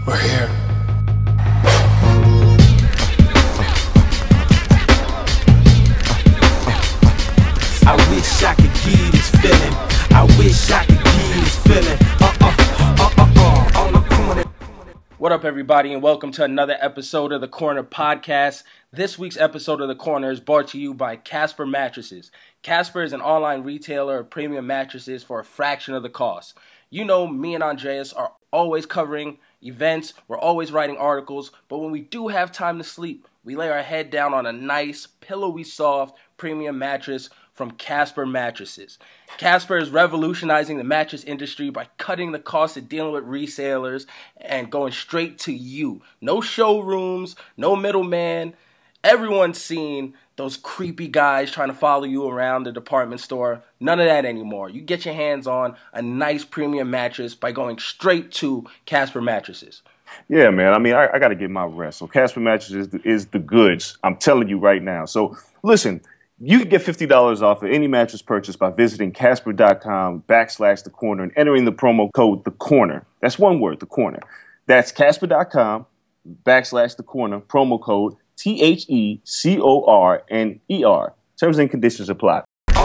We're here. I wish I could give you this feeling. I wish I could give you this feeling. On the corner. What up, everybody, and welcome to another episode of the Corner Podcast. This week's episode of the Corner is brought to you by Casper Mattresses. Casper is an online retailer of premium mattresses for a fraction of the cost. You know, me and Andreas are always covering events, we're always writing articles, but when we do have time to sleep, we lay our head down on a nice, pillowy soft, premium mattress from Casper Mattresses. Casper is revolutionizing the mattress industry by cutting the cost of dealing with resellers and going straight to you. No showrooms, no middleman. Everyone's seen those creepy guys trying to follow you around the department store. None of that anymore. You get your hands on a nice premium mattress by going straight to Casper Mattresses. Yeah, man. I mean, I got to get my rest. So Casper Mattresses is the goods. I'm telling you right now. So listen, you can get $50 off of any mattress purchase by visiting Casper.com/The Corner and entering the promo code The Corner. That's one word, The Corner. That's Casper.com/The Corner, promo code TheCorner. Terms and conditions apply.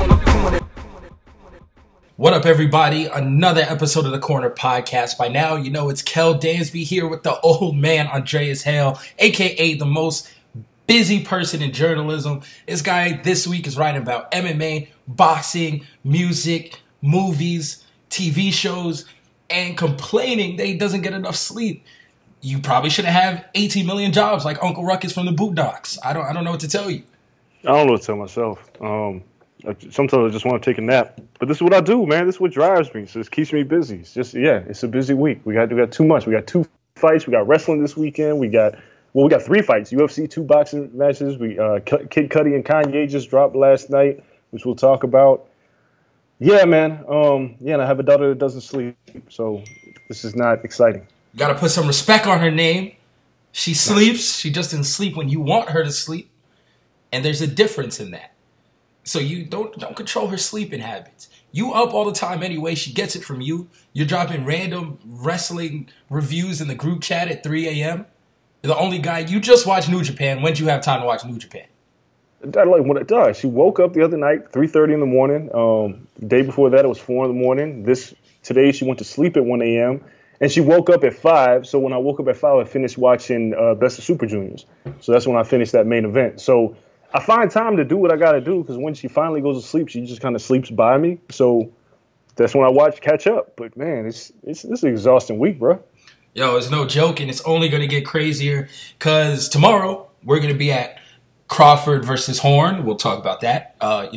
What up, everybody? Another episode of the Corner Podcast. By now, you know it's Kel Dansby here with the old man, Andreas Hale, a.k.a. the most busy person in journalism. This guy this week is writing about MMA, boxing, music, movies, TV shows, and complaining that he doesn't get enough sleep. You probably shouldn't have 18 million jobs like Uncle Ruckus from the Boondocks. I don't know what to tell you. I don't know what to tell myself. Sometimes I just want to take a nap. But this is what I do, man. This is what drives me. So it keeps me busy. It's just, it's a busy week. We got too much. We got 2 fights. We got wrestling this weekend. We got 3 fights. UFC 2 boxing matches. Kid Cudi and Kanye just dropped last night, which we'll talk about. Yeah, man. And I have a daughter that doesn't sleep. So this is not exciting. You got to put some respect on her name. She sleeps. She just didn't sleep when you want her to sleep. And there's a difference in that. So you don't control her sleeping habits. You up all the time anyway. She gets it from you. You're dropping random wrestling reviews in the group chat at 3 a.m. You're the only guy. You just watched New Japan. When did you have time to watch New Japan? I like what it does. She woke up the other night, 3:30 in the morning. The day before that, it was 4 in the morning. Today, she went to sleep at 1 a.m. And she woke up at 5. So when I woke up at 5, I finished watching Best of Super Juniors. So that's when I finished that main event. So I find time to do what I got to do because when she finally goes to sleep, she just kind of sleeps by me. So that's when I catch up. But, man, this is an exhausting week, bro. Yo, it's no joke, and it's only going to get crazier because tomorrow we're going to be at Crawford versus Horn. We'll talk about that.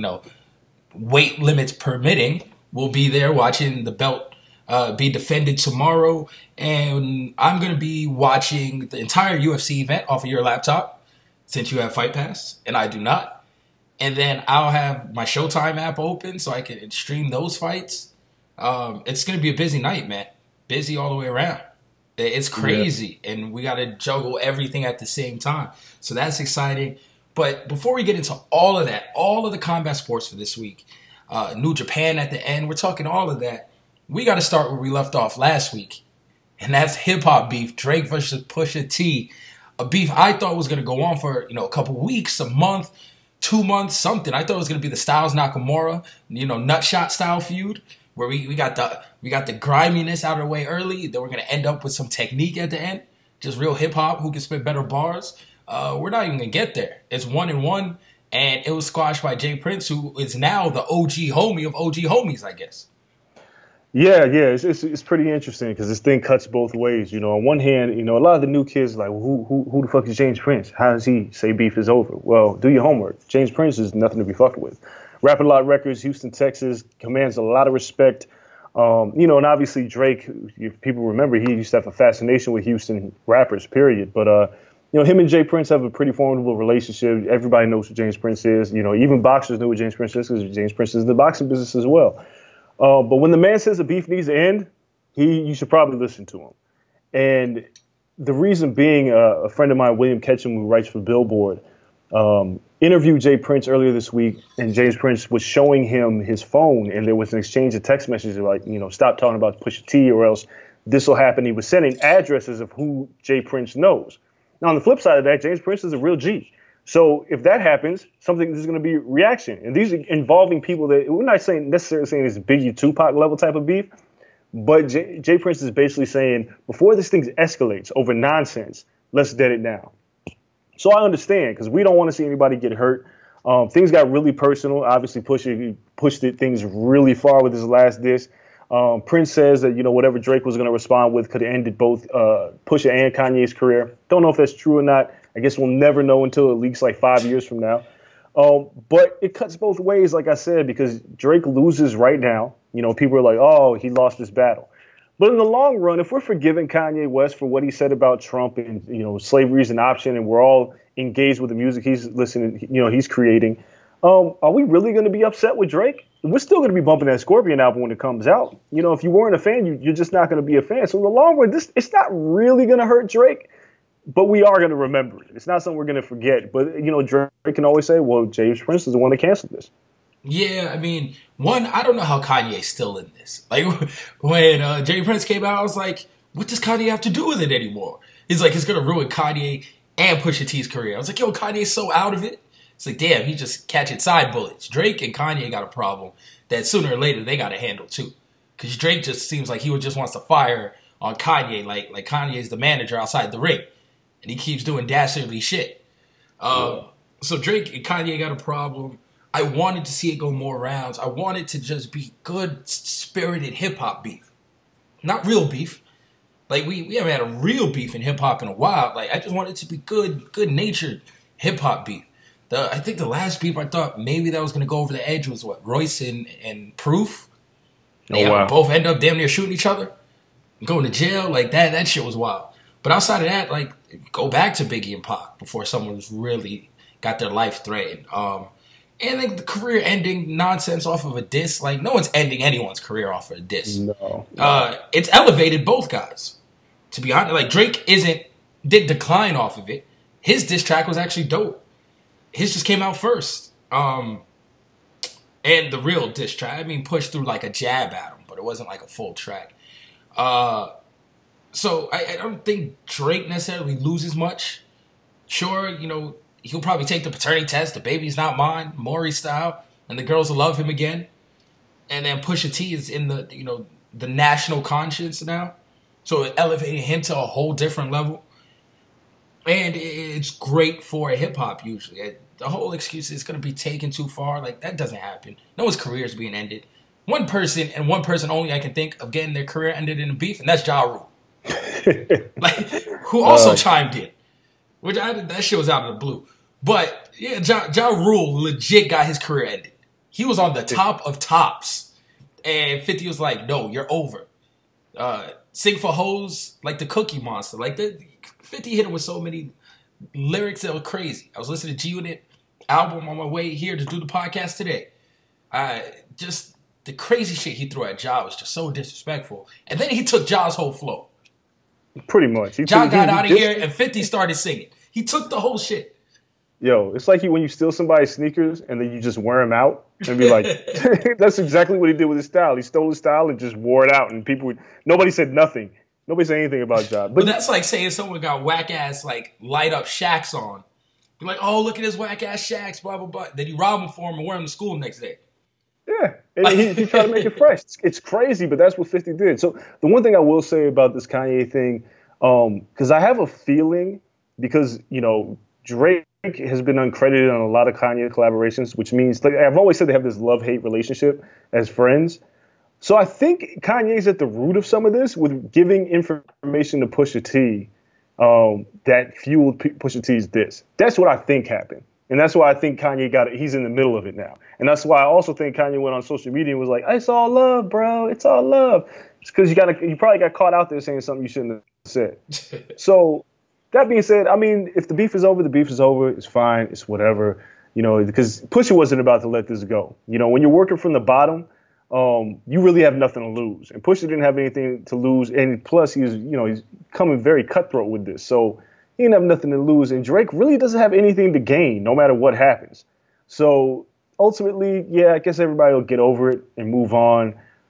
Weight limits permitting. We'll be there watching the belt be defended tomorrow, and I'm going to be watching the entire UFC event off of your laptop since you have Fight Pass, and I do not. And then I'll have my Showtime app open so I can stream those fights. It's going to be a busy night, man. Busy all the way around. It's crazy, and we got to juggle everything at the same time. So that's exciting. But before we get into all of that, all of the combat sports for this week, New Japan at the end, we're talking all of that. We got to start where we left off last week, and that's hip-hop beef, Drake versus Pusha T, a beef I thought was going to go on for a couple weeks, a month, 2 months, something. I thought it was going to be the Styles-Nakamura, nutshot style feud, where we got the griminess out of the way early, then we're going to end up with some technique at the end, just real hip-hop, who can spit better bars. We're not even going to get there. It's 1-1, and it was squashed by Jay Prince, who is now the OG homie of OG homies, I guess. Yeah, it's pretty interesting because this thing cuts both ways. On one hand, a lot of the new kids are like, who the fuck is James Prince? How does he say beef is over? Well, do your homework. James Prince is nothing to be fucked with. Rapping Lot Records, Houston, Texas, commands a lot of respect. And obviously Drake, if people remember, he used to have a fascination with Houston rappers, period. But, him and Jay Prince have a pretty formidable relationship. Everybody knows who James Prince is. Even boxers know who James Prince is because James Prince is in the boxing business as well. But when the man says the beef needs to end, you should probably listen to him. And the reason being, a friend of mine, William Ketchum, who writes for Billboard, interviewed Jay Prince earlier this week, and James Prince was showing him his phone, and there was an exchange of text messages like, stop talking about Pusha T or else this will happen. He was sending addresses of who Jay Prince knows. Now, on the flip side of that, James Prince is a real G. So if that happens, there's going to be reaction. And these are involving people that we're not necessarily saying it's Biggie Tupac level type of beef, but Jay Prince is basically saying, before this thing escalates over nonsense, let's dead it down. So I understand, because we don't want to see anybody get hurt. Things got really personal. Obviously, pushed things really far with his last diss. Prince says that, whatever Drake was going to respond with could have ended both Pusha and Kanye's career. Don't know if that's true or not. I guess we'll never know until it leaks like 5 years from now. But it cuts both ways, like I said, because Drake loses right now. People are like, oh, he lost this battle. But in the long run, if we're forgiving Kanye West for what he said about Trump and, slavery is an option, and we're all engaged with the music he's listening, he's creating, are we really going to be upset with Drake? We're still going to be bumping that Scorpion album when it comes out. If you weren't a fan, you're just not going to be a fan. So in the long run, it's not really going to hurt Drake, but we are going to remember it. It's not something we're going to forget. But, Drake can always say, well, James Prince is the one that canceled this. Yeah, I mean, I don't know how Kanye's still in this. Like, when Jay Prince came out, I was like, what does Kanye have to do with it anymore? He's like, it's going to ruin Kanye and Pusha T's career. I was like, yo, Kanye's so out of it. It's like, damn, he just catching side bullets. Drake and Kanye got a problem that sooner or later they got to handle too. Because Drake just seems like he just wants to fire on Kanye, like Kanye's the manager outside the ring. And he keeps doing dastardly shit. So Drake and Kanye got a problem. I wanted to see it go more rounds. I wanted to just be good, spirited hip-hop beef. Not real beef. Like, we haven't had a real beef in hip-hop in a while. Like, I just wanted it to be good-natured hip-hop beef. I think the last beef I thought maybe that was going to go over the edge was, Royce and Proof? They both end up damn near shooting each other. Going to jail. Like, that shit was wild. But outside of that, like, go back to Biggie and Pac before someone's really got their life threatened. And like the career-ending nonsense off of a diss, like no one's ending anyone's career off of a diss. No. It's elevated both guys. To be honest, like Drake did decline off of it. His diss track was actually dope. His just came out first. And the real diss track, pushed through like a jab at him, but it wasn't like a full track. So I don't think Drake necessarily loses much. Sure, he'll probably take the paternity test, the baby's not mine, Maury style, and the girls will love him again. And then Pusha T is in the national conscience now. So it elevated him to a whole different level. And it's great for hip-hop usually. The whole excuse is going to be taken too far. Like, that doesn't happen. No one's career is being ended. One person, and one person only I can think of getting their career ended in a beef, and that's Ja Rule. Like, who also chimed in. Which that shit was out of the blue. But, yeah, Ja Rule legit got his career ended. He was on the top of tops. And 50 was like, no, you're over. Sing for Hoes, like the Cookie Monster. Like, 50 hit him with so many lyrics that were crazy. I was listening to G-Unit album on my way here to do the podcast today. Just the crazy shit he threw at Ja was just so disrespectful. And then he took Ja's whole flow. Pretty much. Ja got out of here and 50 started singing. He took the whole shit. Yo, it's like when you steal somebody's sneakers and then you just wear them out and be like, that's exactly what he did with his style. He stole his style and just wore it out. And nobody said nothing. Nobody said anything about Ja. But that's like saying someone got whack-ass, like, light-up Shaqs on. You're like, oh, look at his whack-ass Shaqs, blah, blah, blah. Then you rob him for him and wear him to school the next day. Yeah, and he tried to make it fresh. It's crazy, but that's what 50 did. So the one thing I will say about this Kanye thing, because I have a feeling, because, Drake has been uncredited on a lot of Kanye collaborations, which means, like I've always said, they have this love-hate relationship as friends. So I think Kanye's at the root of some of this with giving information to Pusha T that fueled Pusha T's diss. That's what I think happened. And that's why I think Kanye he's in the middle of it now. And that's why I also think Kanye went on social media and was like, it's all love, bro. It's all love. It's because you probably got caught out there saying something you shouldn't have said. So that being said, if the beef is over, the beef is over. It's fine. It's whatever, because Pusha wasn't about to let this go. When you're working from the bottom, you really have nothing to lose. And Pusha didn't have anything to lose. And plus, he's coming very cutthroat with this. So he didn't have nothing to lose. And Drake really doesn't have anything to gain, no matter what happens. So ultimately, yeah, I guess everybody will get over it and move on.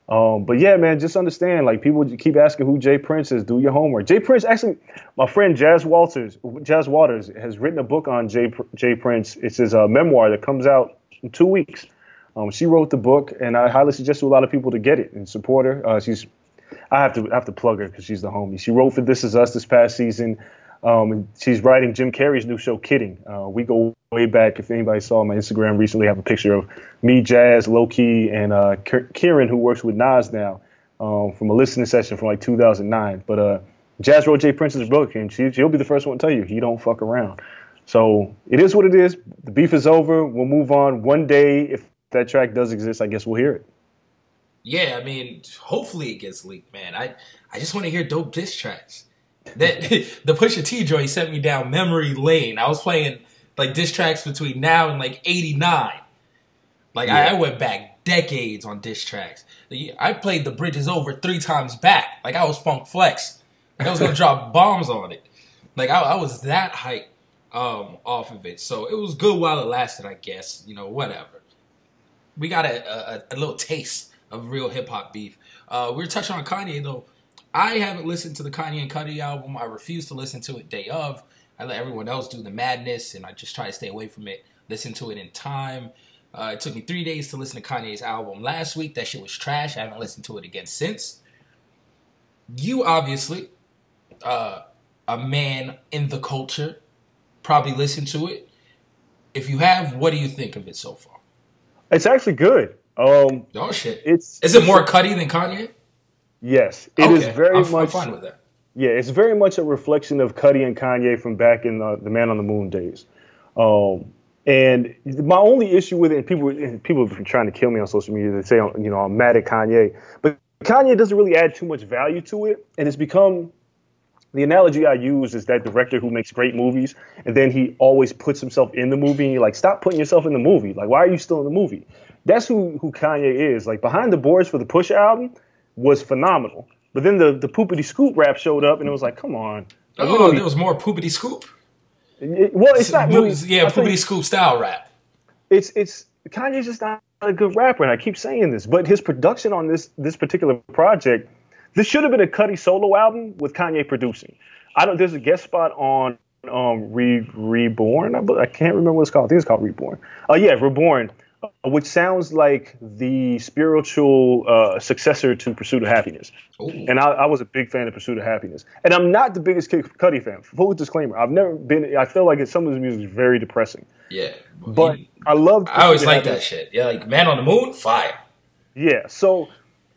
But yeah, man, just understand, like, people keep asking who Jay Prince is. Do your homework. Jay Prince, actually, my friend Jazz Waters has written a book on Jay Prince. It's his memoir that comes out in 2 weeks. She wrote the book, and I highly suggest to a lot of people to get it and support her. I have to plug her because she's the homie. She wrote for This Is Us this past season. And she's writing Jim Carrey's new show, Kidding. We go way back. If anybody saw my Instagram recently, I have a picture of me, Jazz, Low-Key, and Kieran, who works with Nas now, from a listening session from like 2009. But Jazz wrote Jay Prince's book, and she'll be the first one to tell you he don't fuck around. So it is what it is. The beef is over. We'll move on. One day, if that track does exist, I guess we'll hear it. Yeah, I mean, hopefully it gets leaked, man. I just want to hear dope diss tracks. That the Pusha T joint sent me down memory lane. I was playing like diss tracks between now and like '89. Like Yeah. I went back decades on diss tracks. I played The Bridge Is Over 3 times back. Like I was Funk Flex. Like I was gonna drop bombs on it. Like I was that hype off of it. So it was good while it lasted, I guess. You know, whatever. We got a little taste of real hip hop beef. We're touching on Kanye though. I haven't listened to the Kanye and Cudi album. I refuse to listen to it day of. I let everyone else do the madness, and I just try to stay away from it. Listen to it in time. It took me 3 days to listen to Kanye's album last week. That shit was trash. I haven't listened to it again since. You obviously, a man in the culture, probably listened to it. If you have, what do you think of it so far? It's actually good. Oh shit! Is it more Cudi than Kanye? Yes, it is very I'm much. fine with that. Yeah, it's very much a reflection of Cudi and Kanye from back in the Man on the Moon days. And my only issue with it, and people have been trying to kill me on social media. They say, I'm mad at Kanye, but Kanye doesn't really add too much value to it, and it's become. The analogy I use is that director who makes great movies, and then he always puts himself in the movie, and you're like, stop putting yourself in the movie. Like, why are you still in the movie? That's who Kanye is. Like, Behind the Boards for the Push album was phenomenal. But then the Poopity Scoop rap showed up, and it was like, come on. Like, there was more Poopity Scoop? It's not really. Yeah, Poopity Scoop style rap. It's Kanye's just not a good rapper, and I keep saying this, but his production on this particular project, this should have been a Cudi solo album with Kanye producing. There's a guest spot on Reborn. I can't remember what it's called. I think it's called Reborn. Reborn, which sounds like the spiritual successor to Pursuit of Happiness. Ooh. And I was a big fan of Pursuit of Happiness. And I'm not the biggest Kid Cudi fan. Full disclaimer. I've never been. I feel like some of his music is very depressing. Yeah. But I love. I always like that shit. Yeah, like Man on the Moon, fire. Yeah. So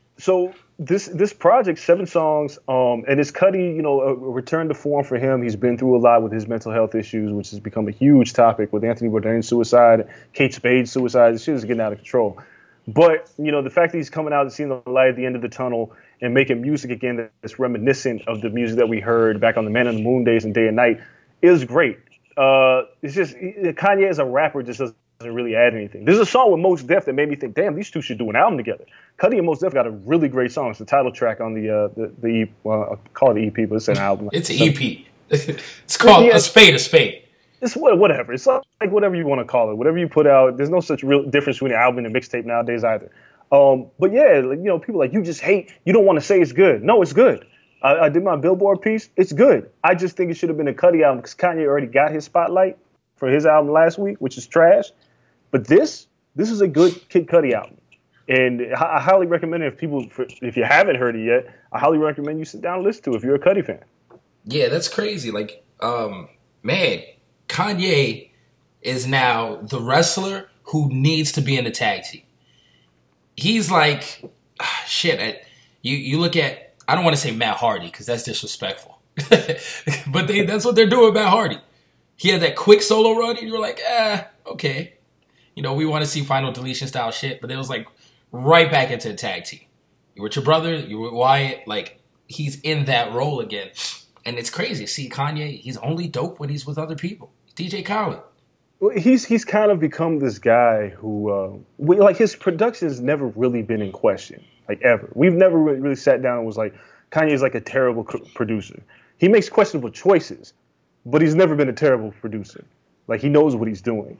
this project, 7 songs, and it's Cudi, a return to form for him. He's been through a lot with his mental health issues, which has become a huge topic with Anthony Bourdain's suicide, Kate Spade's suicide. This shit is getting out of control. But, the fact that he's coming out and seeing the light at the end of the tunnel and making music again that's reminiscent of the music that we heard back on the Man on the Moon days and Day and Night is great. It's just Kanye as a rapper just doesn't really add anything. There's a song with Mos Def that made me think, damn, these two should do an album together. Cudi and Mos Def got a really great song. It's the title track on the I'll call it EP, but it's an album. It's an EP. It's called A Spade. It's whatever. It's like whatever you want to call it. Whatever you put out, there's no such real difference between an album and a mixtape nowadays either. But yeah, people like, you just hate. You don't want to say it's good. No, it's good. I did my Billboard piece. It's good. I just think it should have been a Cudi album because Kanye already got his spotlight for his album last week, which is trash. But this is a good Kid Cudi album. And I highly recommend it if you haven't heard it yet, I highly recommend you sit down and listen to it if you're a Cudi fan. Yeah, that's crazy. Like, man, Kanye is now the wrestler who needs to be in the tag team. He's like, shit. You look at, I don't want to say Matt Hardy because that's disrespectful. But that's what they're doing with Matt Hardy. He had that quick solo run and you're like, okay. We want to see Final Deletion style shit, but it was like right back into the tag team. You were with your brother, you were with Wyatt, like he's in that role again. And it's crazy. See, Kanye, he's only dope when he's with other people. DJ Khaled. Well, he's kind of become this guy who, like his production has never really been in question, like ever. We've never really sat down and was like, Kanye's like a terrible producer. He makes questionable choices, but he's never been a terrible producer. Like he knows what he's doing.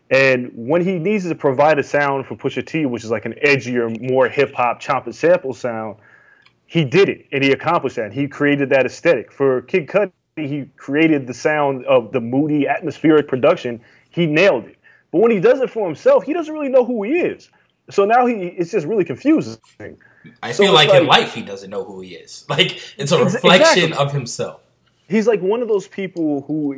And when he needs to provide a sound for Pusha T, which is like an edgier, more hip hop chomp and sample sound, he did it and he accomplished that. He created that aesthetic. For Kid Cudi, he created the sound of the moody, atmospheric production. He nailed it. But when he does it for himself, he doesn't really know who he is. So now it's just really confusing. I feel like in life he doesn't know who he is. Like it's a reflection of himself. He's like one of those people who,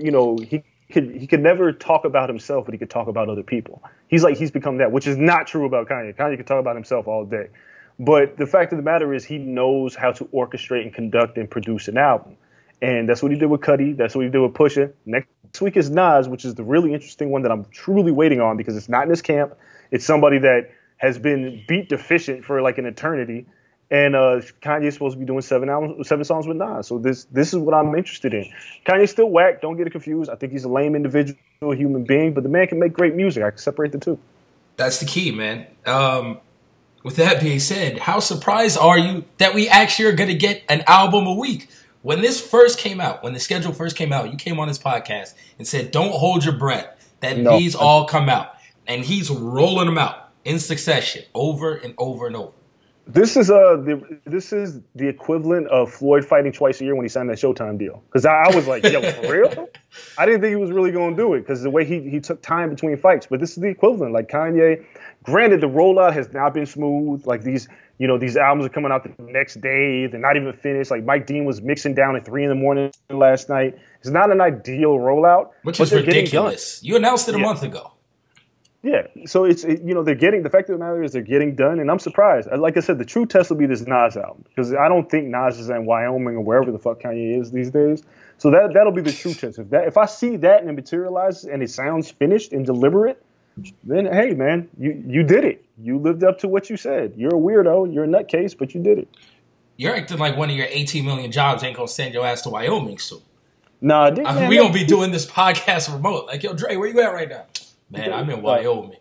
he could never talk about himself, but he could talk about other people. He's become that, which is not true about Kanye. Kanye can talk about himself all day. But the fact of the matter is he knows how to orchestrate and conduct and produce an album. And that's what he did with Cudi. That's what he did with Pusha. Next week is Nas, which is the really interesting one that I'm truly waiting on because it's not in his camp. It's somebody that has been beat deficient for like an eternity. And Kanye's supposed to be doing 7 songs with Nas. So this is what I'm interested in. Kanye's still whack. Don't get it confused. I think he's a lame individual, human being, but the man can make great music. I can separate the two. That's the key, man. With that being said, how surprised are you that we actually are going to get an album a week? When this first came out, when the schedule first came out, you came on this podcast and said, don't hold your breath, that these all come out. And he's rolling them out in succession over and over and over. This is the equivalent of Floyd fighting twice a year when he signed that Showtime deal. Because I was like, yo, for real? I didn't think he was really going to do it because the way he took time between fights. But this is the equivalent. Like Kanye, granted, the rollout has not been smooth. Like these albums are coming out the next day. They're not even finished. Like Mike Dean was mixing down at 3 a.m. last night. It's not an ideal rollout. Which is ridiculous. You announced it a month ago. Yeah, so they're getting, the fact of the matter is they're getting done, and I'm surprised. Like I said, the true test will be this Nas album, because I don't think Nas is in Wyoming or wherever the fuck Kanye is these days. So that'll be the true test. If I see that and it materializes and it sounds finished and deliberate, then hey man, you did it. You lived up to what you said. You're a weirdo, you're a nutcase, but you did it. You're acting like one of your 18 million jobs ain't gonna send your ass to Wyoming soon. Nah, we gonna be doing this podcast remote. Like, yo, Dre, where you at right now? Man, I'm in Wyoming.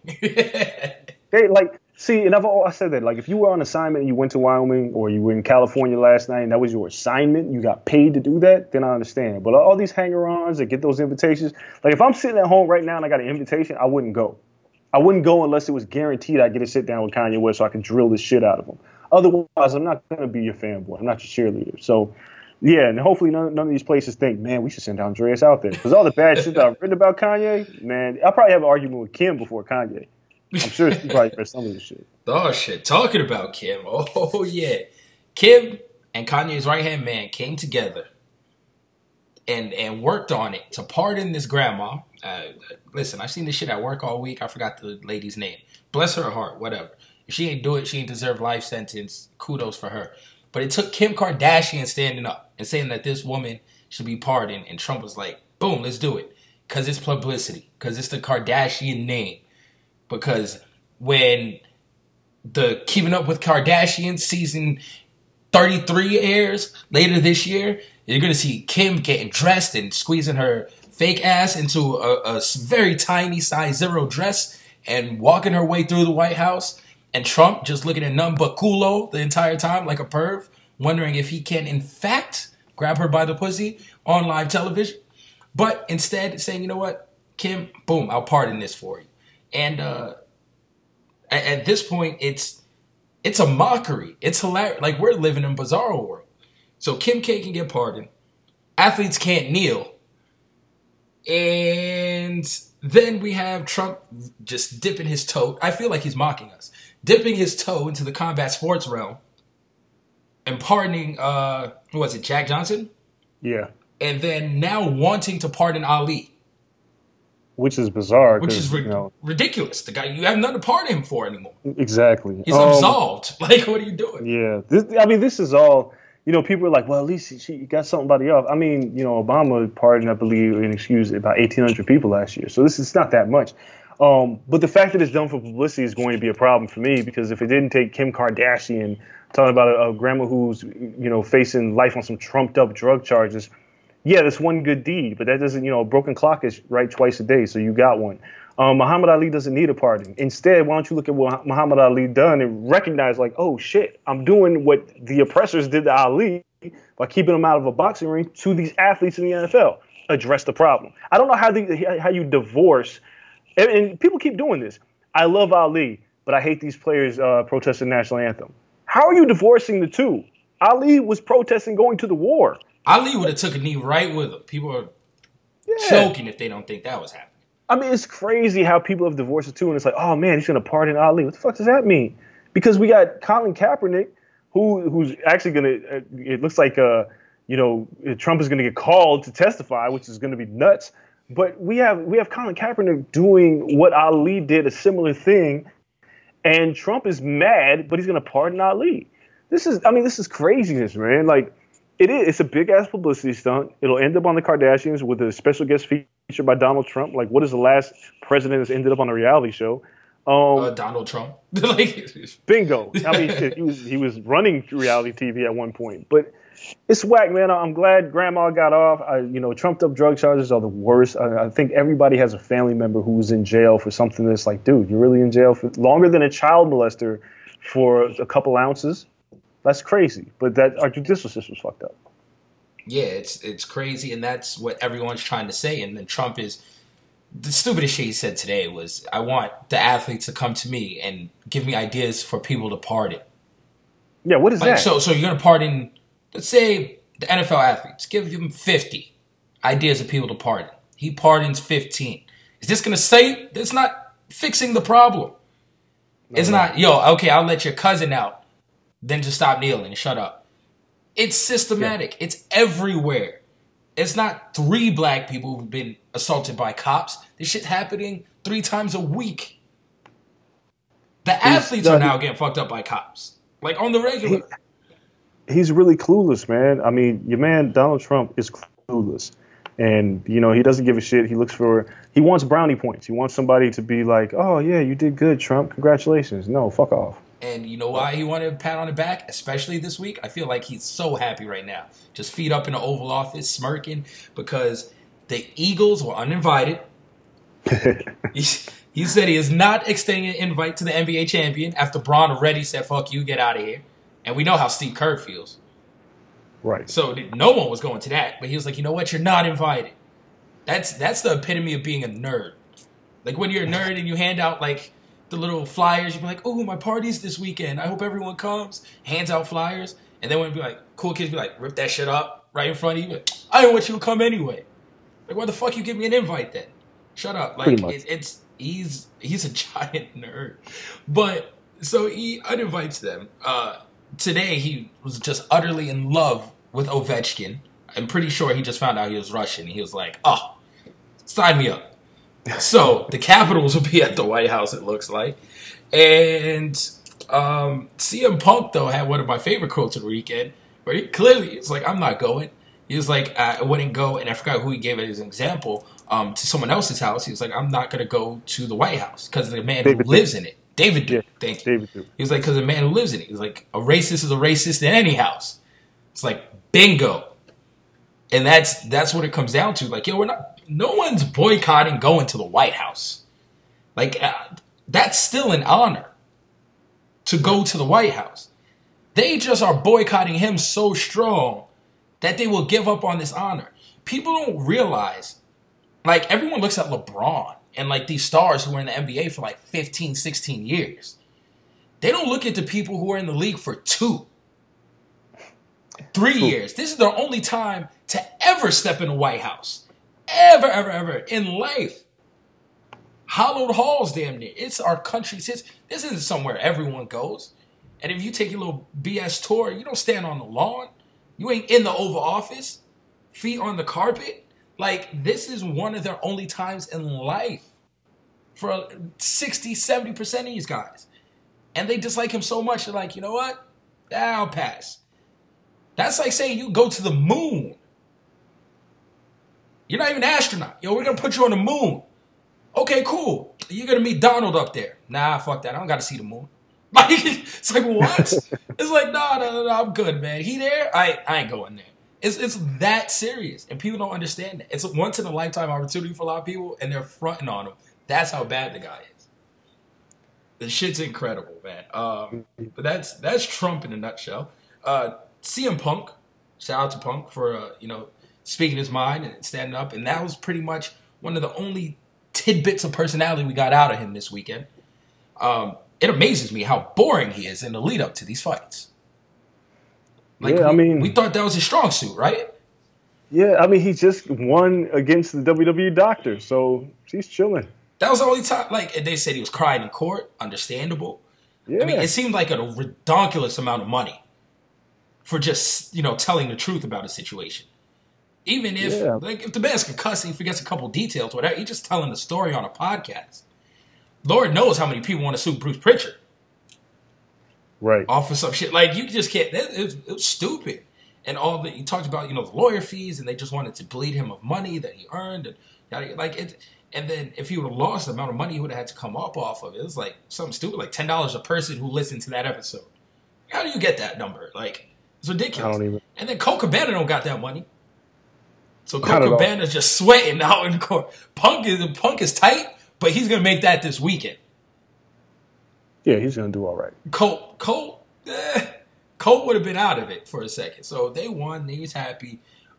And I said that, like, if you were on assignment and you went to Wyoming or you were in California last night and that was your assignment, you got paid to do that, then I understand. But all these hanger-ons that get those invitations, like, if I'm sitting at home right now and I got an invitation, I wouldn't go. I wouldn't go unless it was guaranteed I'd get to sit down with Kanye West so I could drill this shit out of him. Otherwise, I'm not going to be your fanboy. I'm not your cheerleader. So, yeah, and hopefully none of these places think, man, we should send Andreas out there. Because all the bad shit that I've written about Kanye, man, I'll probably have an argument with Kim before Kanye. I'm sure she probably read some of this shit. Oh, shit. Talking about Kim. Oh, yeah. Kim and Kanye's right-hand man came together and worked on it to pardon this grandma. Listen, I've seen this shit at work all week. I forgot the lady's name. Bless her heart, whatever. If she ain't do it, she ain't deserve life sentence. Kudos for her. But it took Kim Kardashian standing up and saying that this woman should be pardoned. And Trump was like, boom, let's do it. Because it's publicity. Because it's the Kardashian name. Because when the Keeping Up with Kardashians season 33 airs later this year, you're going to see Kim getting dressed and squeezing her fake ass into a very tiny size 0 dress and walking her way through the White House. And Trump just looking at nothing but culo the entire time like a perv, wondering if he can, in fact, grab her by the pussy on live television. But instead saying, you know what, Kim, boom, I'll pardon this for you. And at this point, it's a mockery. It's hilarious. Like, we're living in bizarro world. So Kim K can get pardoned. Athletes can't kneel. And then we have Trump just dipping his toe. I feel like he's mocking us. Dipping his toe into the combat sports realm and pardoning, who was it, Jack Johnson? Yeah. And then now wanting to pardon Ali. Which is bizarre. Which is ridiculous. The guy, you have nothing to pardon him for anymore. Exactly. He's absolved. Like, what are you doing? Yeah. This is all, people are like, well, at least she got somebody off. I mean, Obama pardoned, I believe, and excused about 1,800 people last year. So this is not that much. But the fact that it's done for publicity is going to be a problem for me, because if it didn't take Kim Kardashian talking about a grandma who's, facing life on some trumped up drug charges, yeah, that's one good deed, but that doesn't, a broken clock is right twice a day, so you got one. Muhammad Ali doesn't need a pardon. Instead, why don't you look at what Muhammad Ali done and recognize, like, oh shit, I'm doing what the oppressors did to Ali by keeping him out of a boxing ring to these athletes in the NFL. Address the problem. I don't know how you divorce And people keep doing this. I love Ali, but I hate these players protesting the national anthem. How are you divorcing the two? Ali was protesting going to the war. Ali would have took a knee right with him. People are choking if they don't think that was happening. I mean, it's crazy how people have divorced the two, and it's like, oh man, he's going to pardon Ali. What the fuck does that mean? Because we got Colin Kaepernick, who's actually going to. It looks like Trump is going to get called to testify, which is going to be nuts. But we have Colin Kaepernick doing what Ali did, a similar thing, and Trump is mad, but he's going to pardon Ali. This is craziness, man. Like, it's a big ass publicity stunt. It'll end up on the Kardashians with a special guest featured by Donald Trump. Like, what is the last president that's ended up on a reality show? Donald Trump. Bingo. I mean, he was running reality TV at one point, but it's whack, man. I'm glad Grandma got off. Trumped up drug charges are the worst. I think everybody has a family member who's in jail for something that's like, dude, you're really in jail for longer than a child molester for a couple ounces. That's crazy. But our judicial system's fucked up. Yeah, it's crazy, and that's what everyone's trying to say. And then Trump is the stupidest shit he said today was, I want the athletes to come to me and give me ideas for people to pardon. Yeah, what is that? So you're going to pardon, let's say, the NFL athletes. Give them 50 ideas of people to pardon. He pardons 15. Is this going to say, it's not fixing the problem. It's not, okay, I'll let your cousin out. Then just stop kneeling and shut up. It's systematic. Yeah. It's everywhere. It's not 3 black people who've been assaulted by cops. This shit's happening 3 times a week. The athletes are now getting fucked up by cops. Like, on the regular. He's really clueless, man. I mean, your man Donald Trump is clueless. And, he doesn't give a shit. He wants brownie points. He wants somebody to be like, oh, yeah, you did good, Trump. Congratulations. No, fuck off. And you know why he wanted a pat on the back, especially this week? I feel like he's so happy right now. Just feet up in the Oval Office, smirking, because the Eagles were uninvited. He said he is not extending an invite to the NBA champion after Bron already said, fuck you, get out of here. And we know how Steve Kerr feels. Right. So no one was going to that. But he was like, you know what? You're not invited. That's the epitome of being a nerd. Like when you're a nerd and you hand out like the little flyers, you'd be like, oh, my party's this weekend. I hope everyone comes. Hands out flyers. And then when it'd be like, cool kids be like, rip that shit up right in front of you. Like, I don't want you to come anyway. Like, why the fuck you give me an invite then? Shut up. Like, he's a giant nerd. But, so he uninvites them. Today, he was just utterly in love with Ovechkin. I'm pretty sure he just found out he was Russian. He was like, oh, sign me up. So the Capitals will be at the White House, it looks like. And CM Punk, though, had one of my favorite quotes of the weekend, where he clearly is like, I'm not going. He was like, I wouldn't go, and I forgot who he gave it as an example, to someone else's house. He was like, I'm not going to go to the White House because of the man who lives in it. David Duke, thank you. He was like, because the man who lives in it. He was like, a racist is a racist in any house. It's like, bingo. And that's what it comes down to. Like, no one's boycotting going to the White House. Like, that's still an honor to go to the White House. They just are boycotting him so strong that they will give up on this honor. People don't realize, like, everyone looks at LeBron and, like, these stars who are in the NBA for, like, 15, 16 years. They don't look at the people who are in the league for 2, 3 years. This is their only time to ever step in the White House. Ever in life. Hollowed halls, damn near. It's our country's history. This isn't somewhere everyone goes. And if you take your little BS tour, you don't stand on the lawn. You ain't in the Oval Office. Feet on the carpet. Like, this is one of their only times in life for 60, 70% of these guys. And they dislike him so much, they're like, you know what? I'll pass. That's like saying you go to the moon. You're not even an astronaut. Yo, we're going to put you on the moon. Okay, cool. You're going to meet Donald up there. Nah, fuck that. I don't got to see the moon. Like, it's like, what? It's like, no, I'm good, man. He there? I ain't going there. It's that serious. And people don't understand that. It's a once-in-a-lifetime opportunity for a lot of people, and they're fronting on him. That's how bad the guy is. The shit's incredible, man. But that's Trump in a nutshell. CM Punk, shout out to Punk for, speaking his mind and standing up. And that was pretty much one of the only tidbits of personality we got out of him this weekend, it amazes me how boring he is in the lead up to these fights. Like, yeah, I mean, we thought that was his strong suit, right? Yeah, I mean, he just won against the WWE doctor, so he's chilling. That was the only time. Like, they said he was crying in court. Understandable. Yeah. I mean, it seemed like a ridiculous amount of money for just, telling the truth about a situation. Even if, if the man's concussed and he forgets a couple details, whatever, he's just telling the story on a podcast. Lord knows how many people want to sue Bruce Pritchard. Right. Off of some shit. Like, you just can't. It was stupid. And all that he talked about, the lawyer fees, and they just wanted to bleed him of money that he earned, and and then if he would have lost the amount of money he would have had to come up off of it, was like something stupid, like $10 a person who listened to that episode. How do you get that number? Like, it's ridiculous. And then Colt Cabana don't got that money, so Colt Cabana's just sweating out in court. Punk is tight, but he's gonna make that this weekend. Yeah, he's gonna do all right. Colt would have been out of it for a second. So they won. He was happy.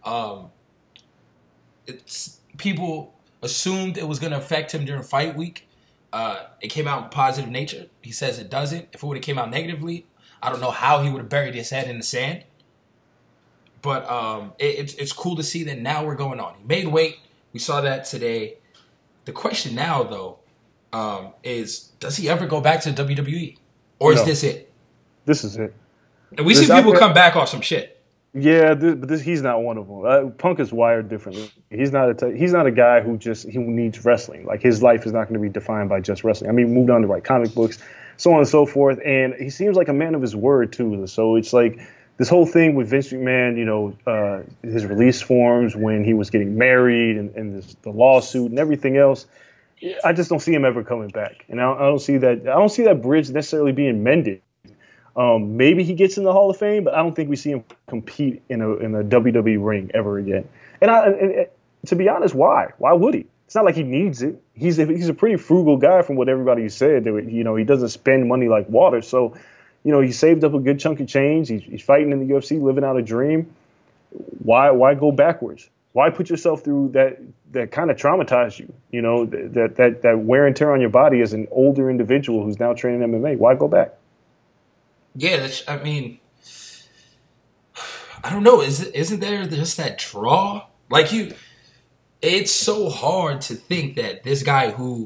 People assumed it was going to affect him during fight week. It came out in positive nature. He says it doesn't. If it would have came out negatively, I don't know how he would have buried his head in the sand. But it's cool to see that now we're going on. He made weight. We saw that today. The question now, though, is does he ever go back to WWE? Or is this it? This is it. And we see people come back off some shit. Yeah, but he's not one of them. Punk is wired differently. He's not a guy who needs wrestling. Like, his life is not going to be defined by just wrestling. I mean, he moved on to write comic books, so on and so forth. And he seems like a man of his word too. So it's like this whole thing with Vince McMahon, his release forms when he was getting married and the lawsuit and everything else. I just don't see him ever coming back, and I don't see that bridge necessarily being mended. Maybe he gets in the Hall of Fame, but I don't think we see him compete in a WWE ring ever again. And to be honest, why? Why would he? It's not like he needs it. He's a pretty frugal guy from what everybody said. He doesn't spend money like water. So, he saved up a good chunk of change. He's fighting in the UFC, living out a dream. Why go backwards? Why put yourself through that kind of traumatized you? That wear and tear on your body as an older individual who's now training MMA. Why go back? Yeah, I don't know. Isn't there just that draw? Like, it's so hard to think that this guy who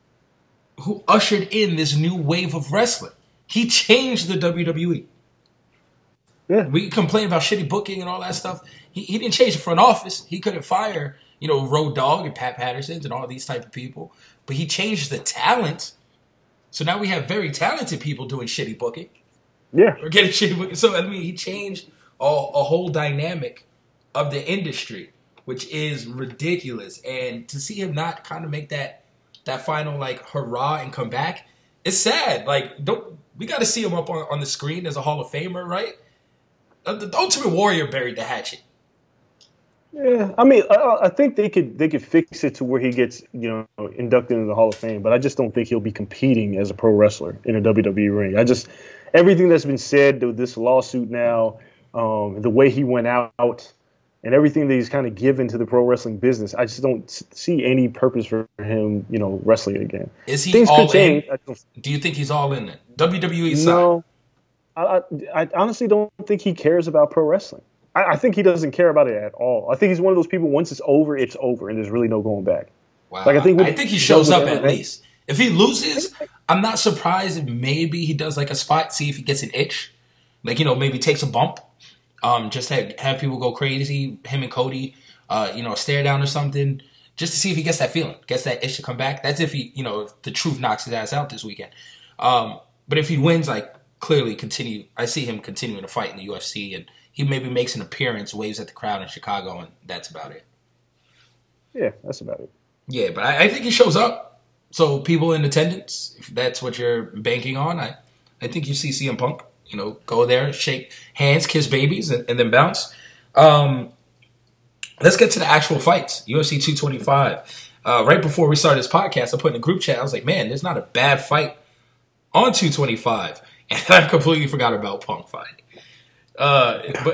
ushered in this new wave of wrestling, he changed the WWE. Yeah, we complain about shitty booking and all that stuff. He didn't change the front office. He couldn't fire, Road Dogg and Pat Pattersons and all these type of people. But he changed the talent. So now we have very talented people doing shitty booking. Yeah. Or getting shitty booking. So, he changed a whole dynamic of the industry, which is ridiculous. And to see him not kind of make that final, hurrah and come back, it's sad. We got to see him up on the screen as a Hall of Famer, right? The Ultimate Warrior buried the hatchet. Yeah, I think they could fix it to where he gets inducted into the Hall of Fame, but I just don't think he'll be competing as a pro wrestler in a WWE ring. Everything that's been said, this lawsuit now, the way he went out, and everything that he's kind of given to the pro wrestling business, I just don't see any purpose for him, wrestling again. Is he all in? Do you think he's all in it? WWE side? No, I honestly don't think he cares about pro wrestling. I think he doesn't care about it at all. I think he's one of those people, once it's over, and there's really no going back. Wow. I think he shows up at least. If he loses, I'm not surprised if maybe he does a spot, see if he gets an itch. Maybe takes a bump. Just have people go crazy, him and Cody, stare down or something, just to see if he gets that feeling, gets that itch to come back. That's if if the truth knocks his ass out this weekend. But if he wins, clearly I see him continuing to fight in the UFC, and he maybe makes an appearance, waves at the crowd in Chicago, and that's about it. Yeah, that's about it. Yeah, but I think he shows up. So people in attendance, if that's what you're banking on, I think you see CM Punk, go there, shake hands, kiss babies, and then bounce. Let's get to the actual fights. UFC 225. Right before we started this podcast, I put in a group chat, I was like, man, there's not a bad fight on 225. And I completely forgot about Punk fight.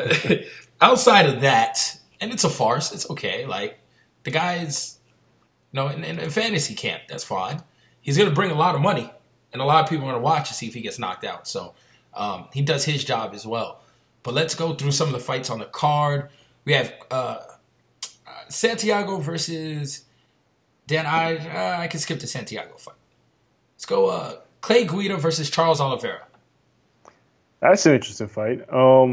But outside of that, and it's a farce, it's okay. The guy's No, in fantasy camp, that's fine. He's going to bring a lot of money, and a lot of people are going to watch to see if he gets knocked out. So he does his job as well. But let's go through some of the fights on the card. We have Santiago versus Dan. I can skip the Santiago fight. Let's go Clay Guida versus Charles Oliveira. That's an interesting fight.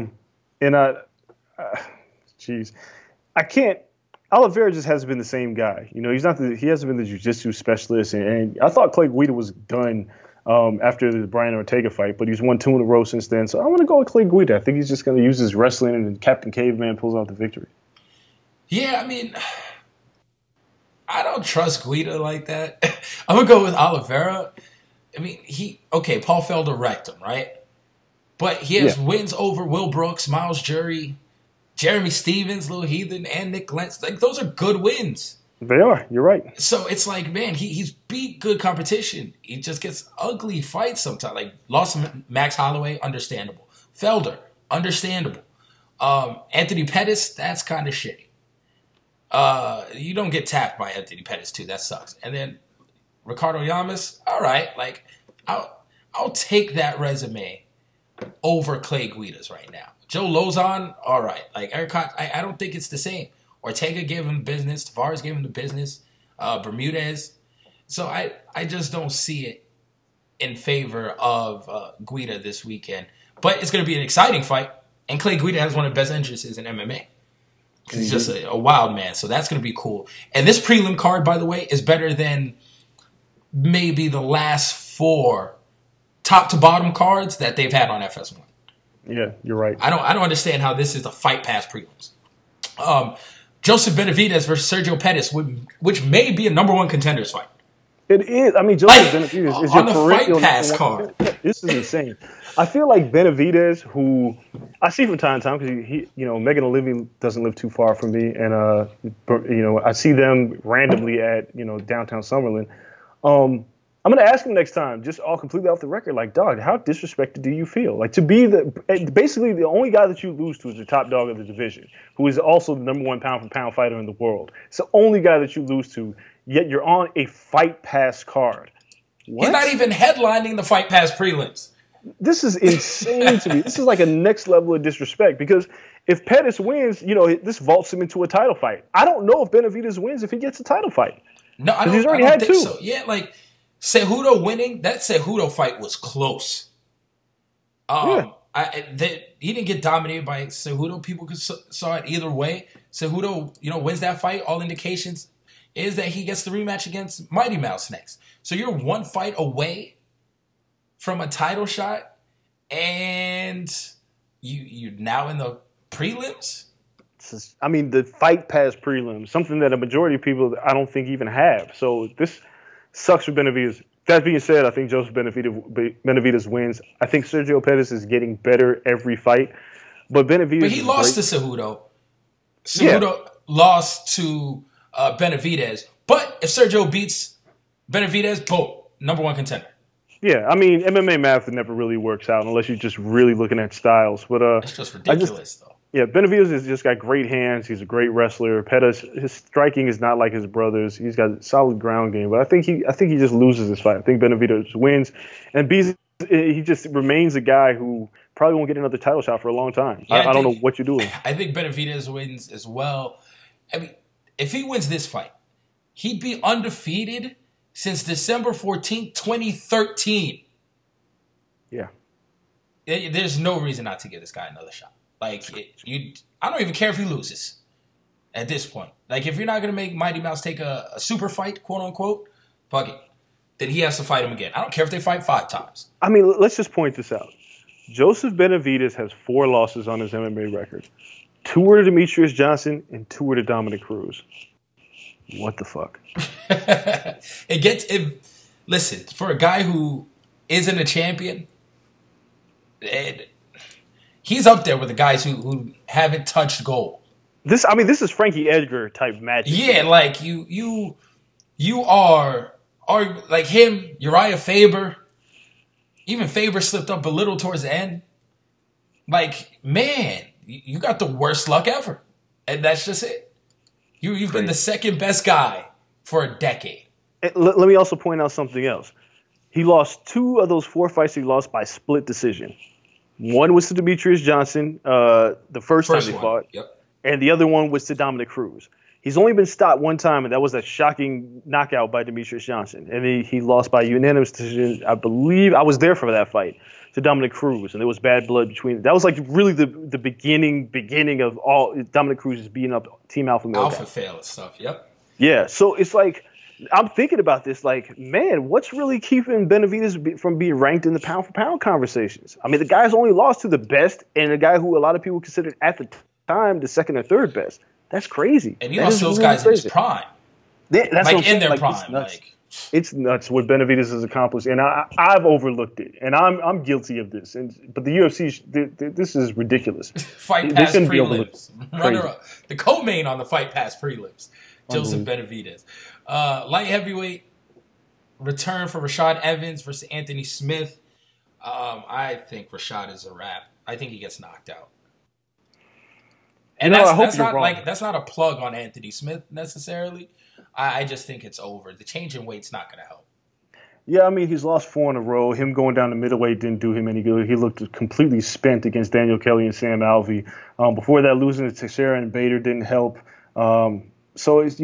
I can't. Oliveira just hasn't been the same guy. You know, he hasn't been the jiu-jitsu specialist, and I thought Clay Guida was done after the Brian Ortega fight, but he's won 2 in a row since then. So I'm going to go with Clay Guida. I think he's just going to use his wrestling, and then Captain Caveman pulls out the victory. Yeah, I mean, I don't trust Guida like that. I'm going to go with Oliveira. I mean, Paul Felder wrecked him, right? But he has wins over Will Brooks, Miles Jury, Jeremy Stevens, Lil Heathen, and Nick Lentz. Like, those are good wins. They are. You're right. So it's like, man, he's beat good competition. He just gets ugly fights sometimes. Like, lost to Max Holloway, understandable. Felder, understandable. Anthony Pettis, that's kind of shitty. You don't get tapped by Anthony Pettis, too. That sucks. And then Ricardo Llamas, all right. Like, I'll take that resume over Clay Guida's right now. Joe Lozon, all right. Like, Eric, I don't think it's the same. Ortega gave him business. Tavares gave him the business. Bermudez. So I just don't see it in favor of Guida this weekend. But it's going to be an exciting fight. And Clay Guida has one of the best entrances in MMA. He's just a wild man. So that's going to be cool. And this prelim card, by the way, is better than maybe the last 4 top to bottom cards that they've had on FS1. Yeah, you're right. I don't understand how this is the Fight Pass prelims. Joseph Benavidez versus Sergio Pettis, which may be a number 1 contenders fight. It is. I mean, Joseph Benavidez is on your the Fight Pass card. This is insane. I feel like Benavidez, who I see from time to time, because he, Megan Olivier doesn't live too far from me, and I see them randomly at downtown Summerlin. I'm going to ask him next time, just all completely off the record, like, dog, how disrespected do you feel? Like, to be basically the only guy that you lose to is the top dog of the division, who is also the number 1 pound-for-pound fighter in the world. It's the only guy that you lose to, yet you're on a Fight Pass card. What? He's not even headlining the Fight Pass prelims. This is insane to me. This is like a next level of disrespect, because if Pettis wins, this vaults him into a title fight. I don't know if Benavidez wins if he gets a title fight. No, I don't, he's already I don't had think 2. So. Yeah, like, Cejudo winning, that Cejudo fight was close. He didn't get dominated by Cejudo. People saw it either way. Cejudo, wins that fight. All indications is that he gets the rematch against Mighty Mouse next. So you're 1 fight away from a title shot, and you're now in the prelims? I mean, the Fight Pass prelims, something that a majority of people I don't think even have. So this sucks for Benavidez. That being said, I think Joseph Benavidez wins. I think Sergio Pettis is getting better every fight. But Benavidez. But he lost to Cejudo. Cejudo lost to Benavidez. But if Sergio beats Benavidez, boom, number 1 contender. Yeah, I mean, MMA math never really works out unless you're just really looking at styles. But it's just ridiculous, though. Yeah, Benavidez has just got great hands. He's a great wrestler. Pettis, his striking is not like his brother's. He's got a solid ground game, but I think he just loses this fight. I think Benavidez wins, and he just remains a guy who probably won't get another title shot for a long time. Yeah, I don't know what you do. I think Benavidez wins as well. I mean, if he wins this fight, he'd be undefeated since December 14th, 2013. Yeah. There's no reason not to give this guy another shot. Like, I don't even care if he loses at this point. Like, if you're not going to make Mighty Mouse take a super fight, quote unquote, fuck it. Then he has to fight him again. I don't care if they fight 5 times. I mean, let's just point this out. Joseph Benavidez has 4 losses on his MMA record. 2 were to Demetrius Johnson and 2 were to Dominic Cruz. What the fuck? Listen, for a guy who isn't a champion, he's up there with the guys who haven't touched gold. This is Frankie Edgar type magic. Yeah, like you are like him, Uriah Faber. Even Faber slipped up a little towards the end. Like, man, you got the worst luck ever, and that's just it. You've been the second best guy for a decade. Let me also point out something else. He lost 2 of those 4 fights he lost by split decision. One was to Demetrius Johnson, the first time they fought, and the other one was to Dominic Cruz. He's only been stopped 1 time, and that was a shocking knockout by Demetrius Johnson. And he lost by unanimous decision. I believe I was there for that fight, to Dominic Cruz, and there was bad blood between. That was like really the beginning of all Dominic Cruz is beating up Team Alpha Male. Alpha fail and stuff. Yep. Yeah, so it's like I'm thinking about this. Like, man, what's really keeping Benavidez from being ranked in the pound for pound conversations? I mean, the guy's only lost to the best, and a guy who a lot of people considered at the time the second or third best. That's crazy. And he lost those guys in his prime. That's like in their prime. It's nuts what Benavidez has accomplished, and I've overlooked it, and I'm guilty of this. But the UFC, this is ridiculous. Fight Pass prelims. Runner-up. The co-main on the Fight Pass prelims. Joseph Benavidez. Light heavyweight return for Rashad Evans versus Anthony Smith. I think Rashad is a wrap. I think he gets knocked out. And that's not a plug on Anthony Smith necessarily. I just think it's over. The change in weight's not going to help. Yeah, I mean, he's lost 4 in a row. Him going down to middleweight didn't do him any good. He looked completely spent against Daniel Kelly and Sam Alvey. Before that, losing to Teixeira and Bader didn't help. So it's,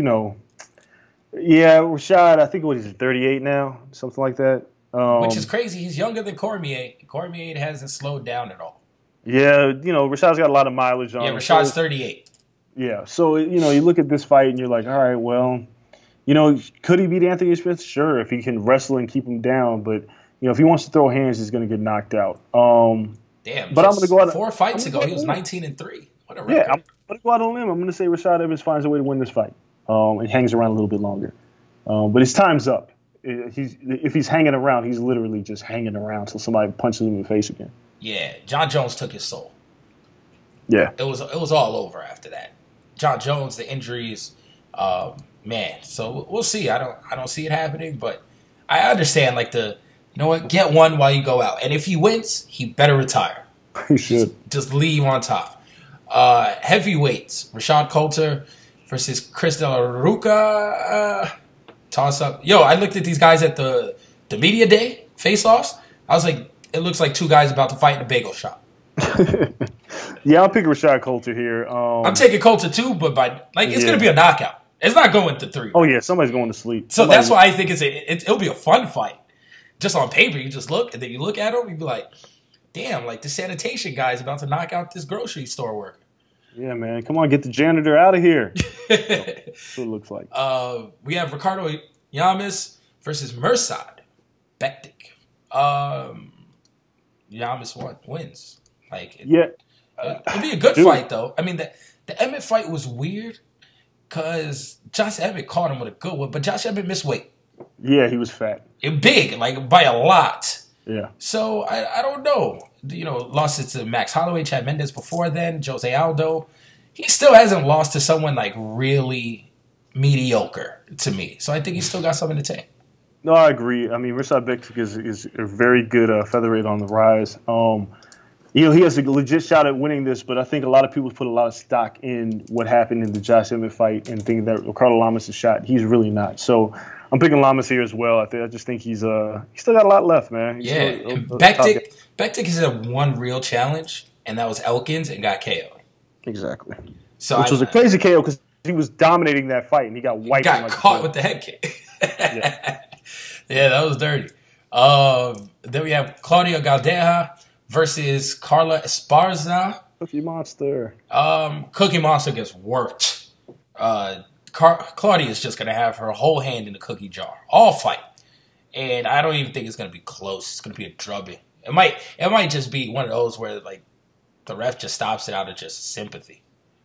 Rashad, I think he's 38 now, something like that. Which is crazy. He's younger than Cormier. Cormier hasn't slowed down at all. Yeah, Rashad's got a lot of mileage on him. Yeah, Rashad's 38. Yeah, so, you look at this fight and you're like, all right, well, could he beat Anthony Smith? Sure, if he can wrestle and keep him down. But, if he wants to throw hands, he's going to get knocked out. Damn, but I'm going to go out. 4 fights ago, he was 19-3. What a record. Yeah, I'm going to go out on a limb. I'm going to say Rashad Evans finds a way to win this fight and hangs around a little bit longer. But his time's up. If he's hanging around, he's literally just hanging around until somebody punches him in the face again. Yeah, John Jones took his soul. Yeah, it was all over after that. John Jones, the injuries, man. So we'll see. I don't see it happening, but I understand. Like get one while you go out, and if he wins, he better retire. He should just leave on top. Heavyweights: Rashad Coulter versus Chris De La Roca. Toss up. Yo, I looked at these guys at the media day face-offs. I was like, it looks like 2 guys about to fight in a bagel shop. Yeah, I'll pick Rashad Coulter here. I'm taking Coulter too, but it's going to be a knockout. It's not going to 3. Oh yeah, somebody's going to sleep. So that's why I think it'll be a fun fight. Just on paper, you just look and then you look at him, you be like, damn, like the sanitation guy is about to knock out this grocery store worker. Yeah, man, come on, get the janitor out of here. That's what it looks like. We have Ricardo Yamas versus Mirsad Bektic. Yamas wins. It'll be a good fight though. I mean, the Emmett fight was weird because Josh Emmett caught him with a good one, but Josh Emmett missed weight. Yeah, he was fat. Big, by a lot. Yeah. So I don't know. Lost it to Max Holloway, Chad Mendes before then, Jose Aldo. He still hasn't lost to someone really mediocre to me. So I think he's still got something to take. No, I agree. I mean, Mirsad Bektic is a very good featherweight on the rise. He has a legit shot at winning this, but I think a lot of people put a lot of stock in what happened in the Josh Emmett fight and think that Ricardo Lamas is shot. He's really not. So I'm picking Lamas here as well. I just think he's still got a lot left, man. Bektic has had one real challenge, and that was Elkins, and got KO'd. Exactly. So which was a crazy KO because he was dominating that fight, and he got wiped. Got caught with the head kick. Yeah, that was dirty. Then we have Claudia Galdeja versus Carla Esparza. Cookie Monster. Cookie Monster gets worked. Claudia is just going to have her whole hand in the cookie jar. All fight. And I don't even think it's going to be close. It's going to be a drubbing. It might just be one of those where the ref just stops it out of just sympathy.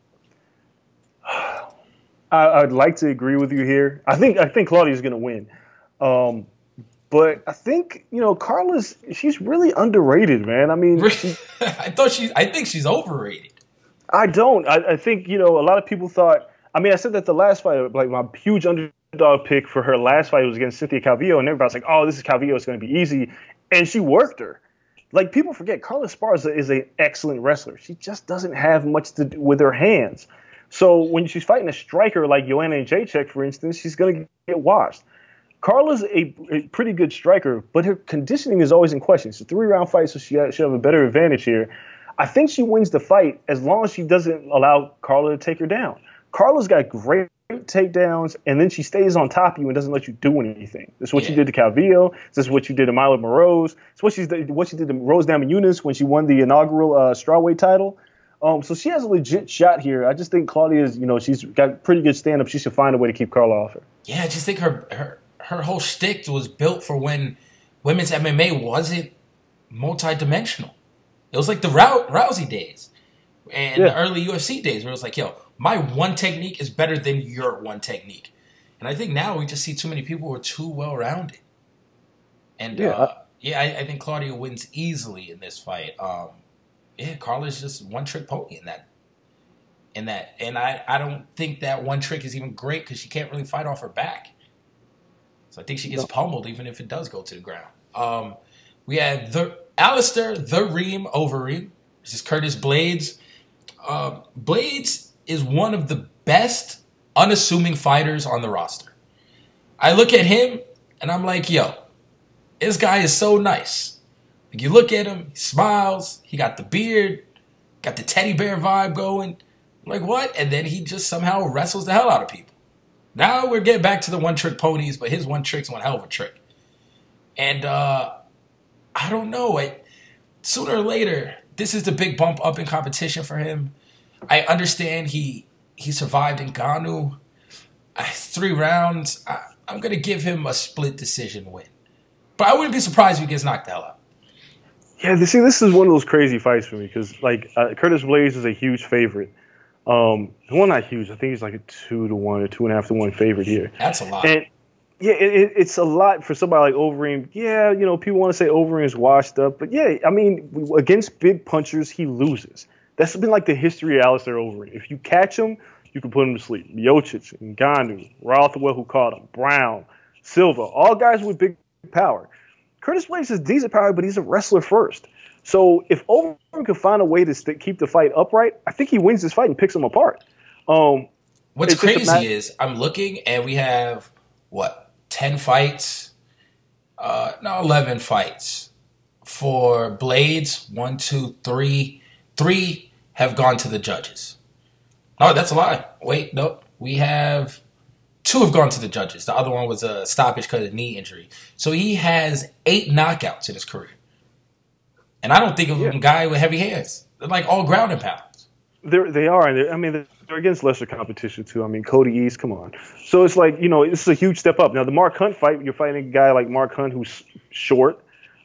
I'd like to agree with you here. I think Claudia's going to win. But I think, Carla's, she's really underrated, man. I mean, I think she's overrated. I don't. I think, a lot of people thought, I said that the last fight, my huge underdog pick for her last fight was against Cynthia Calvillo, and everybody's like, oh, this is Calvillo, it's going to be easy. And she worked her. People forget, Carla Esparza is an excellent wrestler. She just doesn't have much to do with her hands. So when she's fighting a striker like Joanna Jacek, for instance, she's going to washed. Carla's a pretty good striker, but her conditioning is always in question. It's a 3-round fight, so she should have a better advantage here. I think she wins the fight as long as she doesn't allow Carla to take her down. Carla's got great takedowns, and then she stays on top of you and doesn't let you do anything. This is what she did to Calvillo. This is what you did to Myla Moroz. It's what she did to Rose Namajunas when she won the inaugural strawweight title. So she has a legit shot here. I just think Claudia's, she's got pretty good stand-up. She should find a way to keep Carla off her. Yeah, I just think her whole shtick was built for when women's MMA wasn't multi-dimensional. It was like the Rousey days and the early UFC days where it was like, yo, my one technique is better than your one technique. And I think now we just see too many people who are too well-rounded. And I think Claudia wins easily in this fight. Carla's just one-trick pony in that. And I don't think that one trick is even great because she can't really fight off her back. So I think she gets pummeled even if it does go to the ground. We had Alistair the Reem Overeem versus Curtis Blades. Blades is one of the best unassuming fighters on the roster. I look at him and I'm like, yo, this guy is so nice. Like, you look at him, he smiles, he got the beard, got the teddy bear vibe going. I'm like, what? And then he just somehow wrestles the hell out of people. Now we're getting back to the one-trick ponies, but his one trick's one hell of a trick. And I don't know. Sooner or later, this is the big bump up in competition for him. I understand he survived Ngannou. 3 rounds. I'm going to give him a split decision win. But I wouldn't be surprised if he gets knocked the hell out. Yeah, this is one of those crazy fights for me because Curtis Blades is a huge favorite. Well, not huge. I think he's like a 2-1 or 2.5-1 favorite here. That's a lot. And yeah, it's a lot for somebody like Overeem. Yeah, people want to say Overeem is washed up, but yeah, I mean, against big punchers, he loses. That's been like the history of Alistair Overeem. If you catch him, you can put him to sleep. Miocic, Ngannou, Rothwell who caught him, Brown, Silva, all guys with big power. Curtis Blades has decent power, but he's a wrestler first. So if Overeem could find a way to keep the fight upright, I think he wins this fight and picks him apart. What's crazy is I'm looking and we have, 10 fights? 11 fights. For Blades, 1, 2, 3. 3 have gone to the judges. No, that's a lie. Wait, nope. We have 2 have gone to the judges. The other one was a stoppage because of knee injury. So he has 8 knockouts in his career. And I don't think of him a guy with heavy hands. They're like all ground and pounds. They are. And they're against lesser competition, too. I mean, Cody East, come on. So it's like, this is a huge step up. Now, the Mark Hunt fight, you're fighting a guy like Mark Hunt who's short.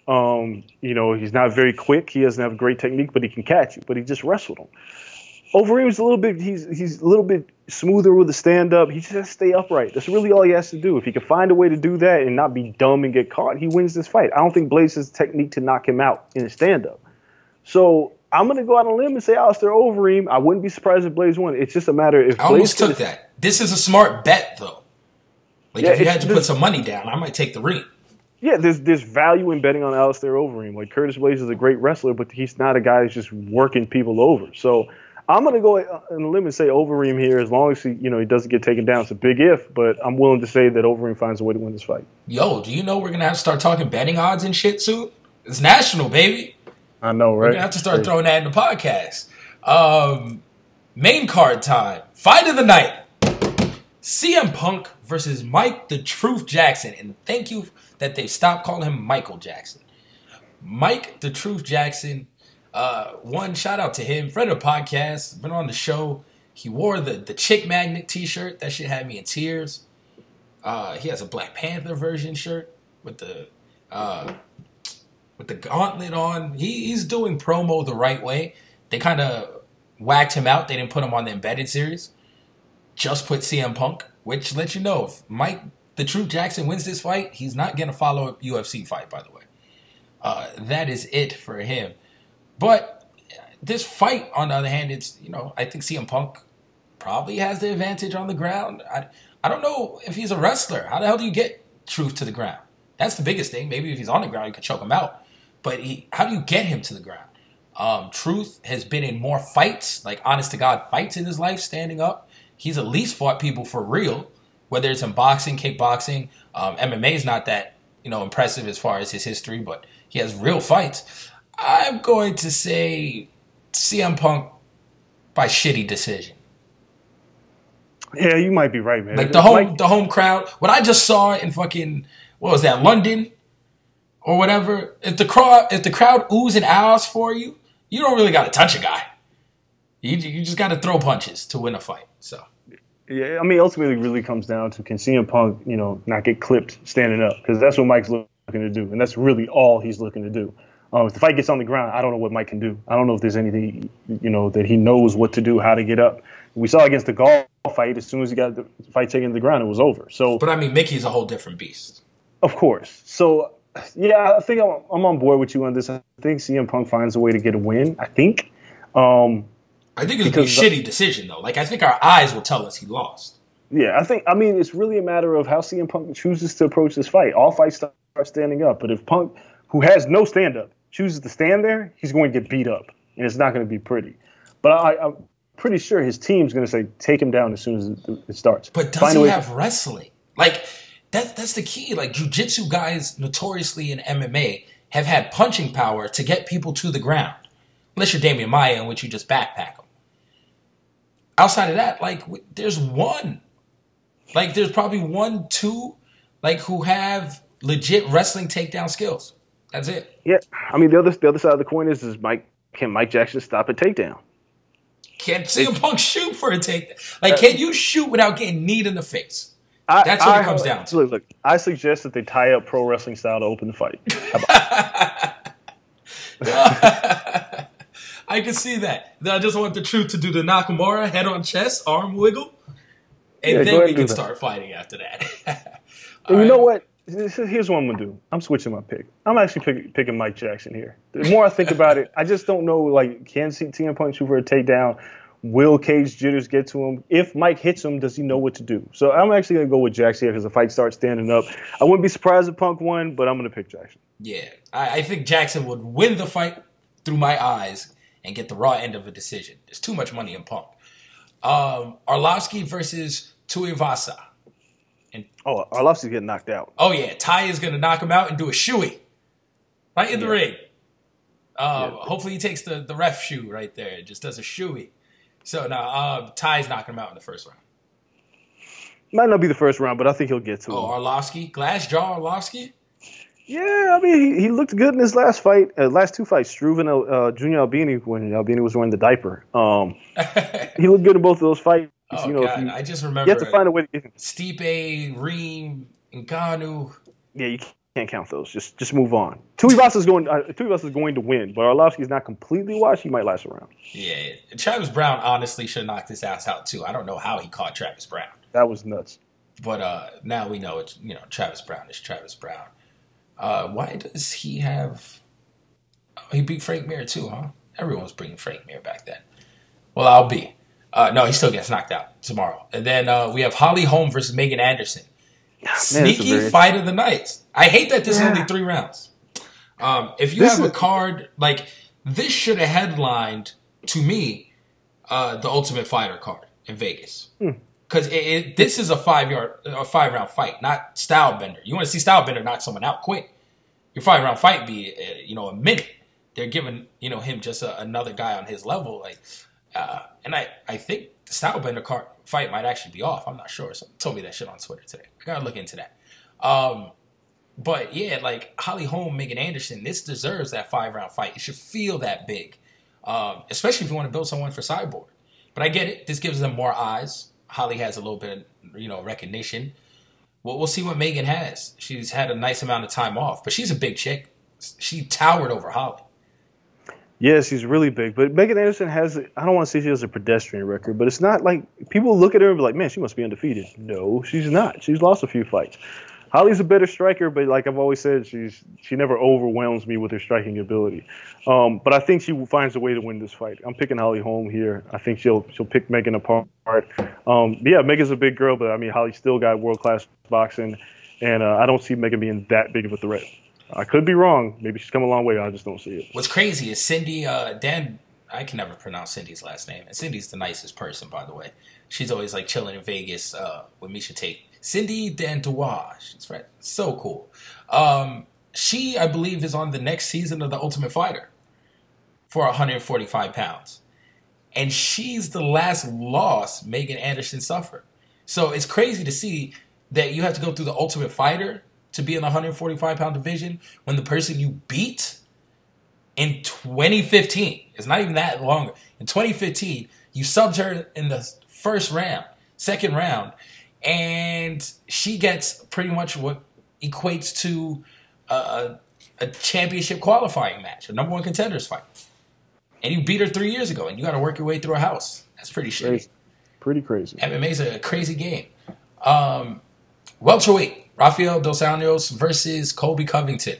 He's not very quick. He doesn't have a great technique, but he can catch you. But he just wrestled him. Overeem's he's a little bit smoother with the stand-up. He just has to stay upright. That's really all he has to do. If he can find a way to do that and not be dumb and get caught, he wins this fight. I don't think Blades has a technique to knock him out in a stand-up. So I'm going to go out on a limb and say Alistair Overeem. I wouldn't be surprised if Blades won. It's just a matter if I almost took that. This is a smart bet, though. If you had to put some money down, I might take the Reem. Yeah, there's value in betting on Alistair Overeem. Like, Curtis Blades is a great wrestler, but he's not a guy who's just working people over. So I'm going to go on a limb and say Overeem here as long as he doesn't get taken down. It's a big if, but I'm willing to say that Overeem finds a way to win this fight. Yo, do you know we're going to have to start talking betting odds and shit soon? It's national, baby. I know, right? We're going to have to start throwing that in the podcast. Main card time. Fight of the night. CM Punk versus Mike the Truth Jackson. And thank you that they stopped calling him Michael Jackson. Mike the Truth Jackson. One, shout out to him. Friend of the podcast. Been on the show. He wore the Chick Magnet t-shirt. That shit had me in tears. He has a Black Panther version shirt with the gauntlet on. He's doing promo the right way. They kind of whacked him out. They didn't put him on the Embedded series. Just put CM Punk, which lets you know if Mike the Truth Jackson wins this fight, he's not going to follow a UFC fight, by the way. That is it for him. But this fight, on the other hand, it's, I think CM Punk probably has the advantage on the ground. I don't know if he's a wrestler. How the hell do you get Truth to the ground? That's the biggest thing. Maybe if he's on the ground, you could choke him out. But how do you get him to the ground? Truth has been in more fights, like honest-to-God fights in his life, standing up. He's at least fought people for real. whether it's in boxing, kickboxing. MMA is not that, impressive as far as his history, but he has real fights. I'm going to say CM Punk by shitty decision. Yeah, you might be right, man. Like the home crowd. What I just saw in fucking, what was that, London or whatever. If the crowd oohs and ahs for you, you don't really got to touch a guy. You just got to throw punches to win a fight. So. Yeah, I mean, ultimately, it really comes down to can CM Punk, not get clipped standing up, because that's what Mike's looking to do, and that's really all he's looking to do. If the fight gets on the ground, I don't know what Mike can do. I don't know if there's anything, that he knows what to do, how to get up. We saw against the golf fight, as soon as he got the fight taken to the ground, it was over. So, but I mean, Mickey's a whole different beast. Of course. So, yeah, I think I'm on board with you on this. I think CM Punk finds a way to get a win. I think. I think it's a shitty decision, though. Like, I think our eyes will tell us he lost. Yeah, it's really a matter of how CM Punk chooses to approach this fight. All fights start standing up. But if Punk, who has no stand-up, chooses to stand there, he's going to get beat up. And it's not going to be pretty. But I'm pretty sure his team's going to say, take him down as soon as it starts. But does he have wrestling? Like, that's the key. Like, jiu-jitsu guys notoriously in MMA have had punching power to get people to the ground. Unless you're Damian Maia, in which you just backpack them. Outside of that, like, there's one. Like, there's probably 1, 2, like, who have legit wrestling takedown skills. That's it. Yeah. I mean, the other side of the coin is can Mike Jackson stop a takedown? Can CM Punk shoot for a takedown? Like, can you shoot without getting kneed in the face? That's what it comes down to. Look, I suggest that they tie up pro wrestling style to open the fight. How about I can see that. I just want the Truth to do the Nakamura head on chest, arm wiggle, and then we can start fighting after that. And you know what? Here's what I'm going to do. I'm switching my pick. I'm actually picking Mike Jackson here. The more I think about it, I just don't know, like, can CM Punk shoot for a takedown? Will cage jitters get to him? If Mike hits him, does he know what to do? So I'm actually going to go with Jackson here because the fight starts standing up. I wouldn't be surprised if Punk won, but I'm going to pick Jackson. Yeah, I think Jackson would win the fight through my eyes and get the raw end of a decision. There's too much money in Punk. Arlovsky versus Tuivasa. Arlovsky's getting knocked out. Oh, yeah. Ty is going to knock him out and do a shoey right in the ring. Hopefully he takes the ref shoe right there. It just does a shoey. So now Ty's knocking him out in the first round. Might not be the first round, but I think he'll get to him. Arlovsky? Glass jaw Arlovsky? Yeah, I mean, he looked good in his last fight, last two fights. Struve and Junior Albini, when Albini was wearing the diaper. He looked good in both of those fights. Oh, God. I just remember you have to find a way to get him. Stipe, Reem, Ngannou. Yeah, you can't count those. Just move on. Tuivasa is going to win, but Arlovsky's not completely washed. He might last around. Yeah, Travis Brown honestly should have knocked his ass out too. I don't know how he caught Travis Brown. That was nuts. But now we know it's Travis Brown is Travis Brown. Why does he have? He beat Frank Mir too, huh? Everyone was bringing Frank Mir back then. Well, I'll be. No, he still gets knocked out tomorrow. And then we have Holly Holm versus Megan Anderson. Sneaky fight of the night. I hate that this is only 3 rounds. If you have a card, like, this should have headlined, to me, the Ultimate Fighter card in Vegas. Because this is a 5-round fight, not Stylebender. You want to see Stylebender knock someone out quick. Your 5-round fight be, a minute. They're giving, him just another guy on his level. Like, and I think the Stylebender card fight might actually be off. I'm not sure. Someone told me that shit on Twitter today. I gotta look into that. But yeah, like Holly Holm, Megan Anderson, this deserves that 5-round fight. It should feel that big, especially if you want to build someone for Cyborg. But I get it. This gives them more eyes. Holly has a little bit of, recognition. Well, we'll see what Megan has. She's had a nice amount of time off, but she's a big chick. She towered over Holly. Yeah, she's really big. But Megan Anderson has, I don't want to say she has a pedestrian record, but it's not like people look at her and be like, man, she must be undefeated. No, she's not. She's lost a few fights. Holly's a better striker, but like I've always said, she never overwhelms me with her striking ability. But I think she finds a way to win this fight. I'm picking Holly Holm here. I think she'll pick Megan apart. Yeah, Megan's a big girl, but I mean, Holly's still got world-class boxing, and I don't see Megan being that big of a threat. I could be wrong. Maybe she's come a long way. I just don't see it. What's crazy is Cindy, I can never pronounce Cindy's last name. And Cindy's the nicest person, by the way. She's always like chilling in Vegas with Miesha Tate. Cindy Dandouage. That's right. So cool. She, I believe, is on the next season of The Ultimate Fighter for 145 pounds. And she's the last loss Megan Anderson suffered. So it's crazy to see that you have to go through The Ultimate Fighter to be in the 145-pound division when the person you beat in 2015, it's not even that long. In 2015, you subbed her in the second round, and she gets pretty much what equates to a championship qualifying match, a number one contenders fight. And you beat her 3 years ago, and you got to work your way through a house. That's pretty shitty. Pretty crazy. MMA's a crazy game. Welterweight, Rafael Dos Anjos versus Colby Covington.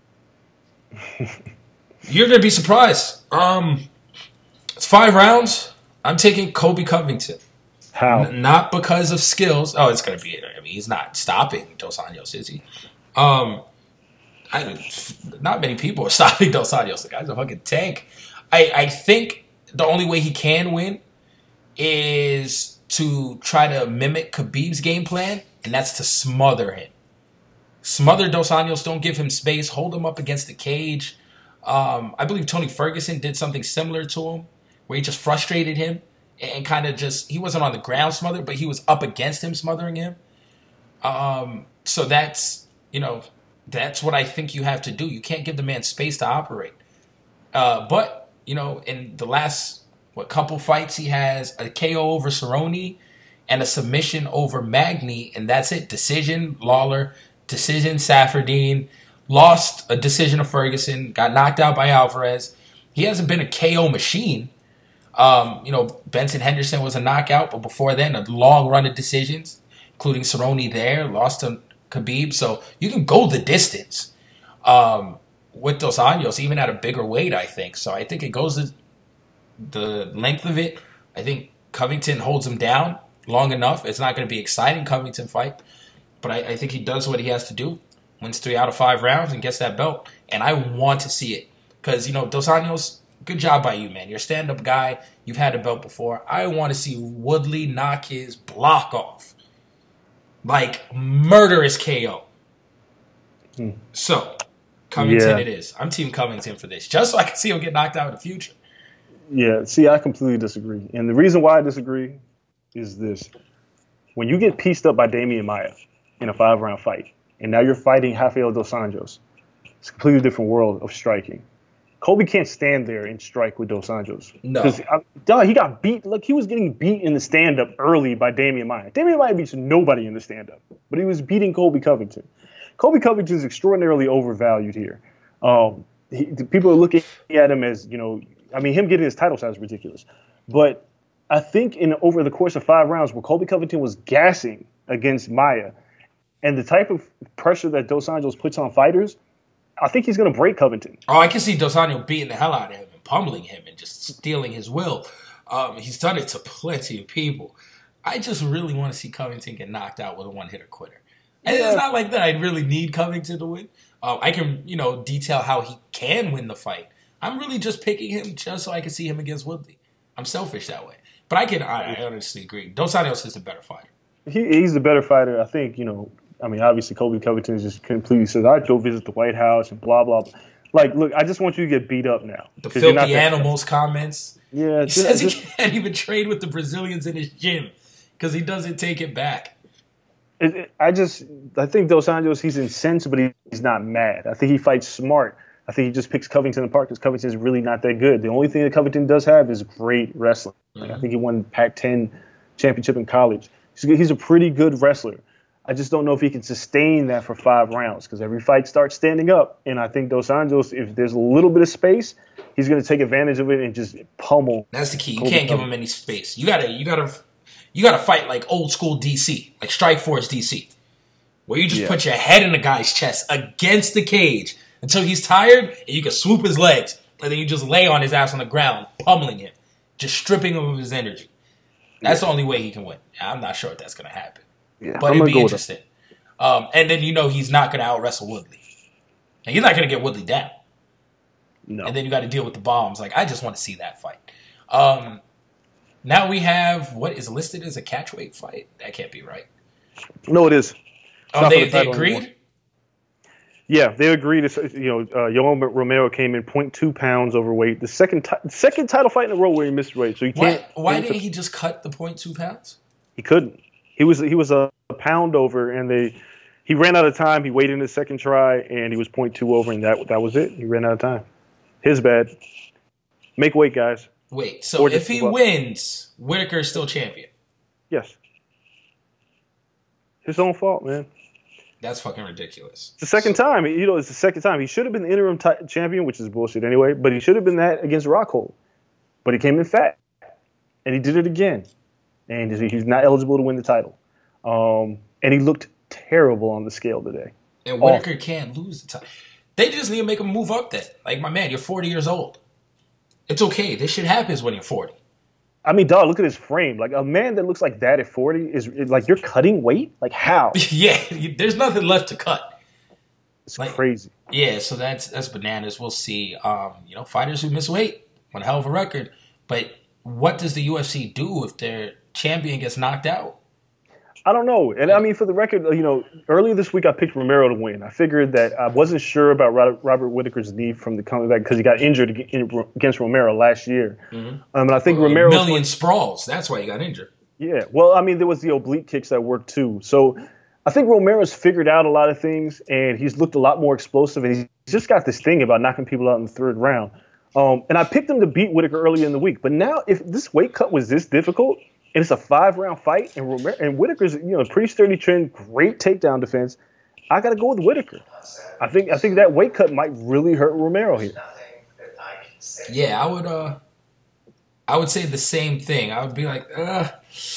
You're going to be surprised. It's 5 rounds. I'm taking Colby Covington. How? Not because of skills. Oh, it's going to be. I mean, he's not stopping Dos Anjos, is he? Not many people are stopping Dos Anjos. The guy's a fucking tank. I think the only way he can win is to try to mimic Khabib's game plan, and that's to smother him. Smother Dos Anjos, don't give him space, hold him up against the cage. I believe Tony Ferguson did something similar to him, where he just frustrated him and kind of just, he wasn't on the ground smothered, but he was up against him smothering him. So that's what I think you have to do. You can't give the man space to operate. But, in the last, couple fights, he has a KO over Cerrone and a submission over Magny, and that's it. Decision, Lawler. Decision, Safardine. Lost a decision of Ferguson. Got knocked out by Alvarez. He hasn't been a KO machine. Benson Henderson was a knockout, but before then, a long run of decisions, including Cerrone there. Lost to Khabib. So you can go the distance with Dos Anjos, even at a bigger weight, I think. So I think it goes the length of it. I think Covington holds him down long enough. It's not going to be an exciting Covington fight, but I think he does what he has to do. Wins 3 out of 5 rounds and gets that belt. And I want to see it. Because, Dos Anjos, good job by you, man. You're a stand-up guy. You've had a belt before. I want to see Woodley knock his block off. Like, murderous KO. So, Covington it is. I'm Team Covington for this. Just so I can see him get knocked out in the future. Yeah, see, I completely disagree. And the reason why I disagree is this. When you get pieced up by Damian Maia in a 5-round fight, and now you're fighting Rafael Dos Anjos, it's a completely different world of striking. Colby can't stand there and strike with Dos Anjos. No. Because he got beat. Look, he was getting beat in the stand-up early by Damian Maia. Damian Maia beats nobody in the stand-up, but he was beating Colby Covington. Colby Covington is extraordinarily overvalued here. People are looking at him as, him getting his title shot is ridiculous. But I think over the course of 5 rounds where Colby Covington was gassing against Maia, and the type of pressure that Dos Anjos puts on fighters, I think he's going to break Covington. Oh, I can see Dos Anjos beating the hell out of him and pummeling him and just stealing his will. He's done it to plenty of people. I just really want to see Covington get knocked out with a one-hitter quitter. And it's not like that I really need Covington to win. I can, detail how he can win the fight. I'm really just picking him just so I can see him against Woodley. I'm selfish that way. But I honestly agree. Dos Anjos is the better fighter. He's the better fighter. I think, obviously Colby Covington is just completely says, I go visit the White House and blah, blah, blah. Like, look, I just want you to get beat up now. The filthy animals comments. Yeah. He says he can't even train with the Brazilians in his gym because he doesn't take it back. I think Dos Anjos, he's incensed, but he's not mad. I think he fights smart. I think he just picks Covington apart because Covington's really not that good. The only thing that Covington does have is great wrestling. Mm-hmm. I think he won Pac-10 championship in college. He's a pretty good wrestler. I just don't know if he can sustain that for 5 rounds because every fight starts standing up. And I think Dos Anjos, if there's a little bit of space, he's going to take advantage of it and just pummel. That's the key. You can't give him any space. You gotta fight like old school DC, like Strike Force DC, where you just put your head in the guy's chest against the cage until he's tired, and you can swoop his legs, and then you just lay on his ass on the ground, pummeling him, just stripping him of his energy. That's the only way he can win. I'm not sure if that's going to happen. Yeah, but it'd be interesting. And then he's not going to out-wrestle Woodley. And he's not going to get Woodley down. No. And then you got to deal with the bombs. Like, I just want to see that fight. Now we have what is listed as a catchweight fight. That can't be right. No, it is. Oh, they agreed? Yeah, they agreed. Yoel Romero came in 0.2 pounds overweight. The second title fight in a row where he missed weight. So he can't. Why didn't he just cut the 0.2 pounds? He couldn't. He was a pound over, and he ran out of time. He waited in his second try, and he was 0.2 over, and that was it. He ran out of time. His bad. Make weight, guys. Wait, so if he wins, Whitaker is still champion? Yes. His own fault, man. That's fucking ridiculous. It's the second time. It's the second time. He should have been the interim champion, which is bullshit anyway, but he should have been that against Rockhold. But he came in fat, and he did it again. And he's not eligible to win the title. And he looked terrible on the scale today. And Whitaker can't lose the title. They just need to make him move up then. Like, my man, you're 40 years old. It's okay. This shit happens when you're 40. I mean, dog, look at his frame. Like, a man that looks like that at 40 is like, you're cutting weight? Like, how? Yeah, there's nothing left to cut. It's crazy. Yeah, so that's bananas. We'll see. Fighters who miss weight, one hell of a record. But what does the UFC do if their champion gets knocked out? I don't know. And I mean, for the record, earlier this week I picked Romero to win. I figured that I wasn't sure about Robert Whitaker's knee from the comeback because he got injured against Romero last year. Mm-hmm. And I think Romero... A million sprawls. That's why he got injured. Yeah. Well, I mean, there was the oblique kicks that worked too. So I think Romero's figured out a lot of things, and he's looked a lot more explosive, and he's just got this thing about knocking people out in the third round. And I picked him to beat Whitaker earlier in the week. But now, if this weight cut was this difficult... And it's a 5-round fight, and Whitaker's pretty sturdy trend, great takedown defense. I got to go with Whitaker. I think that weight cut might really hurt Romero here. Yeah, I would say the same thing. I would be like, I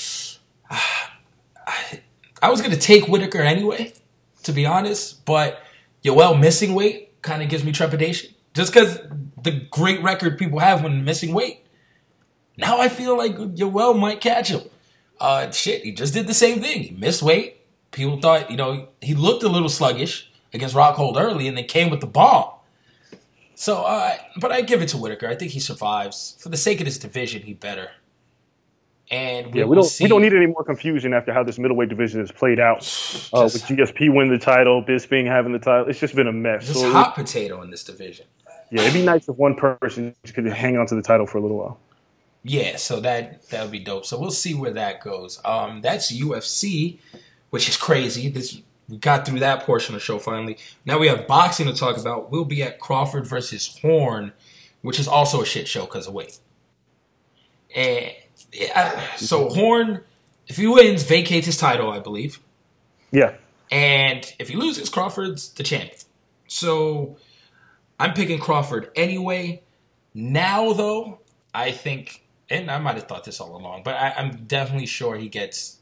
was going to take Whitaker anyway, to be honest. But Yoel missing weight kind of gives me trepidation, just because the great record people have when missing weight. Now I feel like Yoel might catch him. He just did the same thing. He missed weight. People thought, he looked a little sluggish against Rockhold early and then came with the bomb. So, but I give it to Whitaker. I think he survives. For the sake of this division, he better. And we don't need any more confusion after how this middleweight division has played out. With GSP winning the title, Bisping having the title. It's just been a mess. Just hot potato in this division. Yeah, it'd be nice if one person could hang on to the title for a little while. Yeah, so that would be dope. So we'll see where that goes. That's UFC, which is crazy. We got through that portion of the show finally. Now we have boxing to talk about. We'll be at Crawford versus Horn, which is also a shit show because of weight. And so Horn, if he wins, vacates his title, I believe. Yeah. And if he loses, Crawford's the champion. So I'm picking Crawford anyway. Now, though, I think... And I might have thought this all along, but I'm definitely sure he gets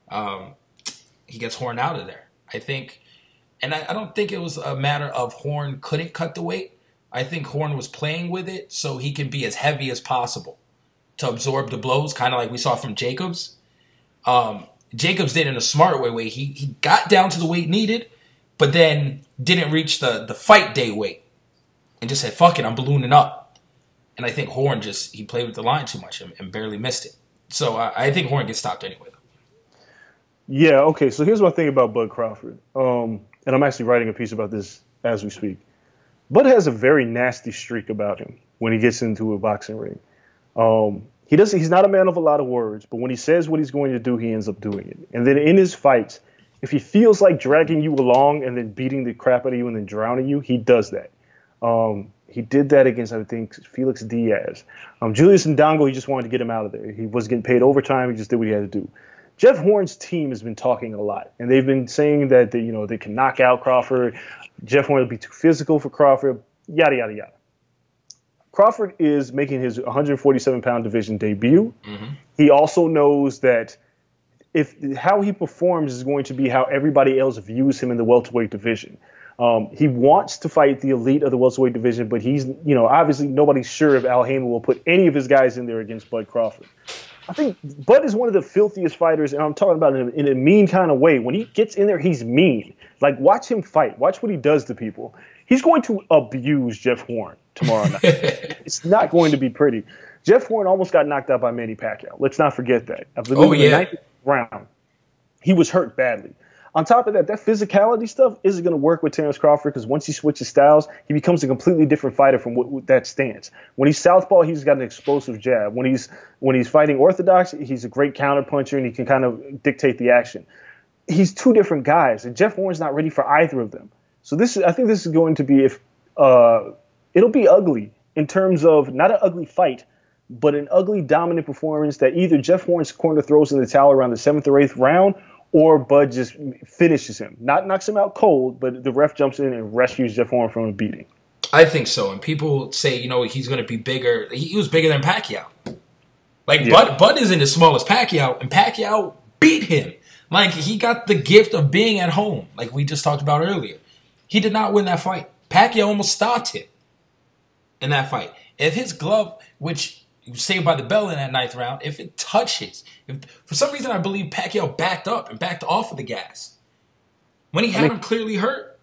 Horn out of there. I think, and I don't think it was a matter of Horn couldn't cut the weight. I think Horn was playing with it so he can be as heavy as possible to absorb the blows, kind of like we saw from Jacobs. Jacobs did it in a smart way. He got down to the weight needed, but then didn't reach the fight day weight and just said, fuck it, I'm ballooning up. And I think Horn he played with the line too much and barely missed it. So I think Horn gets stopped anyway. Yeah, okay. So here's my thing about Bud Crawford. And I'm actually writing a piece about this as we speak. Bud has a very nasty streak about him when he gets into a boxing ring. He's not a man of a lot of words, but when he says what he's going to do, he ends up doing it. And then in his fights, if he feels like dragging you along and then beating the crap out of you and then drowning you, he does that. He did that against, I think, Felix Diaz. Julius Ndongo, he just wanted to get him out of there. He was getting paid overtime. He just did what he had to do. Jeff Horn's team has been talking a lot, and they've been saying that they can knock out Crawford. Jeff Horn will be too physical for Crawford, yada, yada, yada. Crawford is making his 147-pound division debut. Mm-hmm. He also knows that how he performs is going to be how everybody else views him in the welterweight division. He wants to fight the elite of the welterweight division, but he's, obviously nobody's sure if Al Haymon will put any of his guys in there against Bud Crawford. I think Bud is one of the filthiest fighters, and I'm talking about him in a mean kind of way. When he gets in there, he's mean. Like, watch him fight. Watch what he does to people. He's going to abuse Jeff Horn tomorrow night. It's not going to be pretty. Jeff Horn almost got knocked out by Manny Pacquiao. Let's not forget that. I believe in the 9th round. he was hurt badly. On top of that, that physicality stuff isn't going to work with Terrence Crawford because once he switches styles, he becomes a completely different fighter from what that stance. When he's southpaw, he's got an explosive jab. When he's fighting orthodox, he's a great counterpuncher and he can kind of dictate the action. He's two different guys, and Jeff Horn's not ready for either of them. So I think this is going to be it'll be ugly in terms of not an ugly fight, but an ugly dominant performance that either Jeff Horn's corner throws in the towel around the 7th or 8th round, or Bud just finishes him. Not knocks him out cold, but the ref jumps in and rescues Jeff Horn from a beating. I think so. And people say, he's going to be bigger. He was bigger than Pacquiao. Bud isn't as small as Pacquiao, and Pacquiao beat him. Like, he got the gift of being at home, like we just talked about earlier. He did not win that fight. Pacquiao almost stopped him in that fight. If his glove, which saved by the bell in that 9th round, if it touches, for some reason I believe Pacquiao backed up and backed off of the gas when he had him clearly hurt.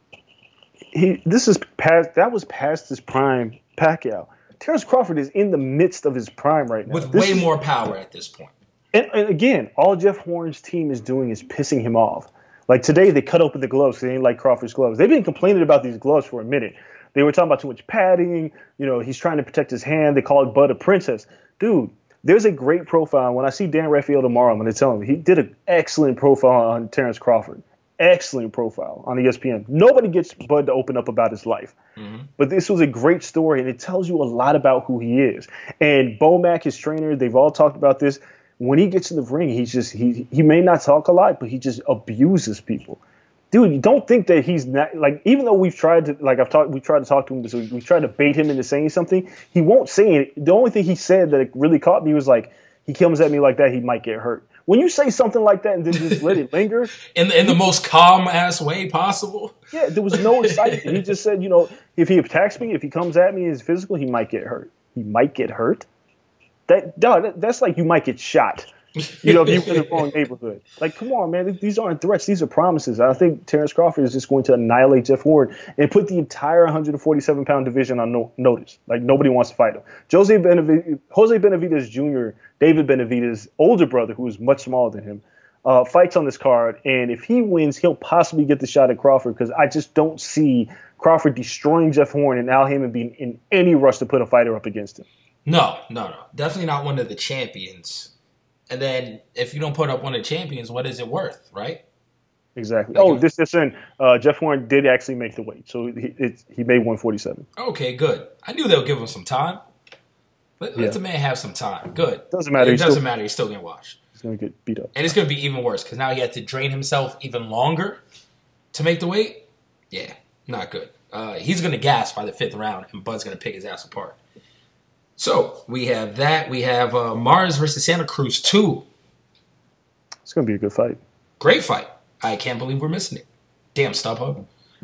That was past his prime Pacquiao. Terrence Crawford is in the midst of his prime right now. With way more power at this point. And again, all Jeff Horn's team is doing is pissing him off. Like today, they cut open the gloves because they didn't like Crawford's gloves. They've been complaining about these gloves for a minute. They were talking about too much padding. He's trying to protect his hand. They call it Bud a princess. Dude, there's a great profile. When I see Dan Raphael tomorrow, I'm going to tell him he did an excellent profile on Terrence Crawford. Excellent profile on ESPN. Nobody gets Bud to open up about his life. Mm-hmm. But this was a great story, and it tells you a lot about who he is. And Bo Mack, his trainer, they've all talked about this. When he gets in the ring, he may not talk a lot, but he just abuses people. Dude, you don't think that he's not, like, even though we tried to talk to him this week, we tried to bait him into saying something, he won't say it. The only thing he said that really caught me was like, he comes at me like that, he might get hurt. When you say something like that and then just let it linger. in the most calm ass way possible. Yeah, there was no excitement. He just said, if he attacks me, if he comes at me as physical, he might get hurt. He might get hurt? That's like you might get shot. If you're in the wrong neighborhood. Like, come on, man. These aren't threats. These are promises. I think Terrence Crawford is just going to annihilate Jeff Horn and put the entire 147-pound division on notice. Like, nobody wants to fight him. Jose Benavidez Jr., David Benavidez' older brother, who is much smaller than him, fights on this card. And if he wins, he'll possibly get the shot at Crawford because I just don't see Crawford destroying Jeff Horn and Al Haymon being in any rush to put a fighter up against him. No. Definitely not one of the champions. And then if you don't put up one of the champions, what is it worth, right? Exactly. Jeff Horn did actually make the weight, so he made 147. Okay, good. I knew they would give him some time. Let the man have some time. Good. Doesn't matter. It doesn't matter. He's still getting washed. He's going to get beat up. And it's going to be even worse because now he had to drain himself even longer to make the weight. Yeah, not good. He's going to gas by the 5th round, and Bud's going to pick his ass apart. So, we have that. We have Mars versus Santa Cruz 2. It's going to be a good fight. Great fight. I can't believe we're missing it. Damn, StubHub.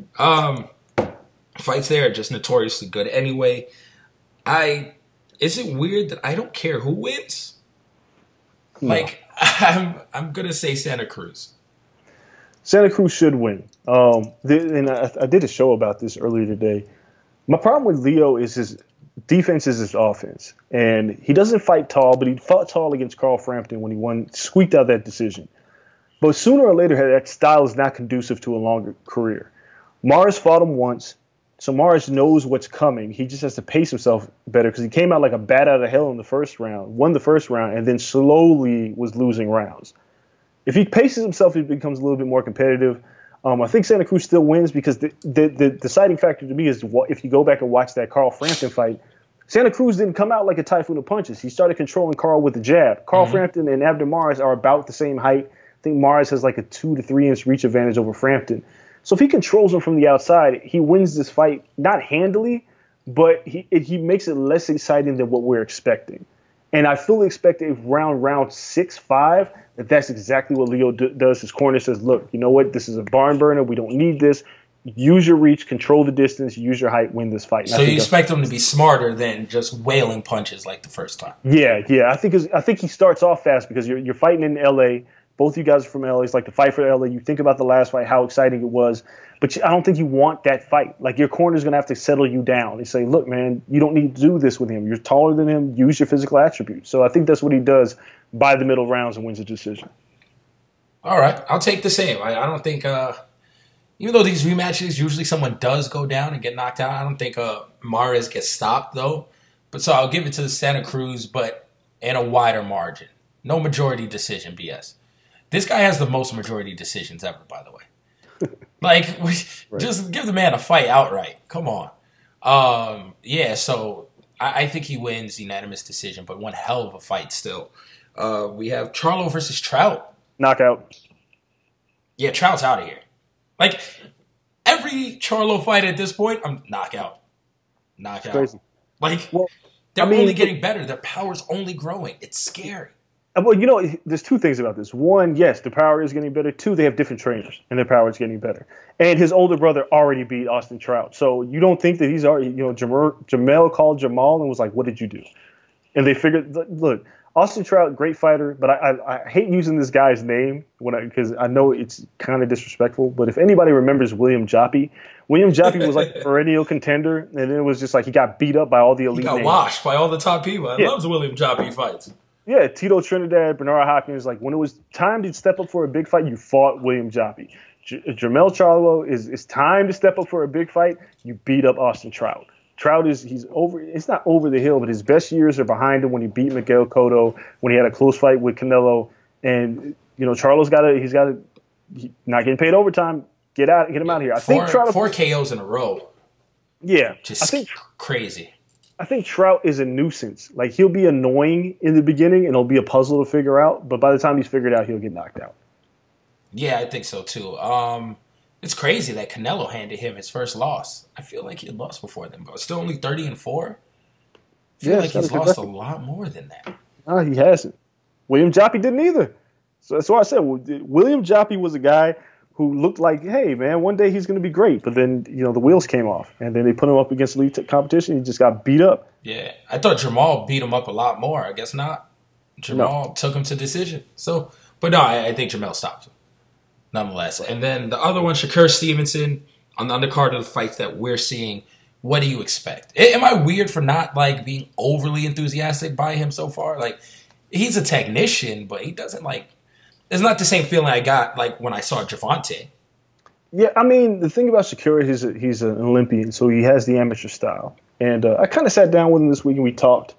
Fights there are just notoriously good anyway. Is it weird that I don't care who wins? No. Like, I'm going to say Santa Cruz. Santa Cruz should win. And I did a show about this earlier today. My problem with Leo is his defense is his offense. And he doesn't fight tall, but he fought tall against Carl Frampton when he squeaked out that decision. But sooner or later, that style is not conducive to a longer career. Mars fought him once, so Mars knows what's coming. He just has to pace himself better because he came out like a bat out of hell in the first round, won the first round, and then slowly was losing rounds. If he paces himself, he becomes a little bit more competitive. I think Santa Cruz still wins because the deciding factor to me is if you go back and watch that Carl Frampton fight, Santa Cruz didn't come out like a typhoon of punches. He started controlling Carl with the jab. Carl Frampton and Abner Mares are about the same height. I think Mares has like a 2 to 3 inch reach advantage over Frampton. So if he controls him from the outside, he wins this fight not handily, but he makes it less exciting than what we're expecting. And I fully expect if round 6-5, that's exactly what Leo does. His corner says, look, you know what? This is a barn burner. We don't need this. Use your reach, control the distance, use your height, win this fight. So you expect him to be smarter than just wailing punches like the first time? Yeah. I think he starts off fast because you're fighting in L.A., both you guys are from LA. It's like the fight for LA. You think about the last fight, how exciting it was. But I don't think you want that fight. Like, your corner's going to have to settle you down. They say, look, man, you don't need to do this with him. You're taller than him. Use your physical attributes. So I think that's what he does by the middle rounds and wins a decision. All right, I'll take the same. I don't think, even though these rematches, usually someone does go down and get knocked out, I don't think Mares gets stopped, though. But so I'll give it to Santa Cruz, but in a wider margin. No majority decision, BS. This guy has the most majority decisions ever, by the way. Like, just give the man a fight outright. Come on. So I think he wins unanimous decision, but one hell of a fight still. We have Charlo versus Trout. Knockout. Yeah, Trout's out of here. Like, every Charlo fight at this point, I'm knockout. Knockout. Crazy. Like, Well, they're I mean, only getting better. Their power's only growing. It's scary. Well, you know, there's two things about this. One, yes, the power is getting better. Two, they have different trainers, and their power is getting better. And his older brother already beat Austin Trout. So you don't think that he's already, Jamel called Jamal and was like, what did you do? And they figured, look, Austin Trout, great fighter, but I hate using this guy's name because I know it's kind of disrespectful. But if anybody remembers William Joppy was like a perennial contender, and then it was just like he got beat up by all the elite. He got washed by all the top people. I love William Joppy fights. Yeah, Tito Trinidad, Bernard Hopkins. Like when it was time to step up for a big fight, you fought William Joppy. Jermell Charlo is time to step up for a big fight. You beat up Austin Trout. Trout he's over. It's not over the hill, but his best years are behind him when he beat Miguel Cotto, when he had a close fight with Canelo, and Charlo's he's not getting paid overtime. Get him out of here. I think Trout 4 KOs in a row. Yeah, Just crazy. I think Trout is a nuisance. Like he'll be annoying in the beginning, and it'll be a puzzle to figure out. But by the time he's figured out, he'll get knocked out. Yeah, I think so too. It's crazy that Canelo handed him his first loss. I feel like he had lost before then, but still only 30-4. I feel like he's lost a lot more than that. No, he hasn't. William Joppy didn't either. So that's why I said William Joppy was a guy who looked like, hey, man, one day he's going to be great. But then, the wheels came off. And then they put him up against elite competition. He just got beat up. Yeah. I thought Jamal beat him up a lot more. I guess not. Jamal took him to decision. So, but no, I think Jamal stopped him. Nonetheless. And then the other one, Shakur Stevenson, on the undercard of the fights that we're seeing. What do you expect? Am I weird for not, being overly enthusiastic by him so far? He's a technician, but he doesn't, it's not the same feeling I got, when I saw Gervonta. Yeah, I mean, the thing about Shakur, he's an Olympian, so he has the amateur style. And I kind of sat down with him this week and we talked.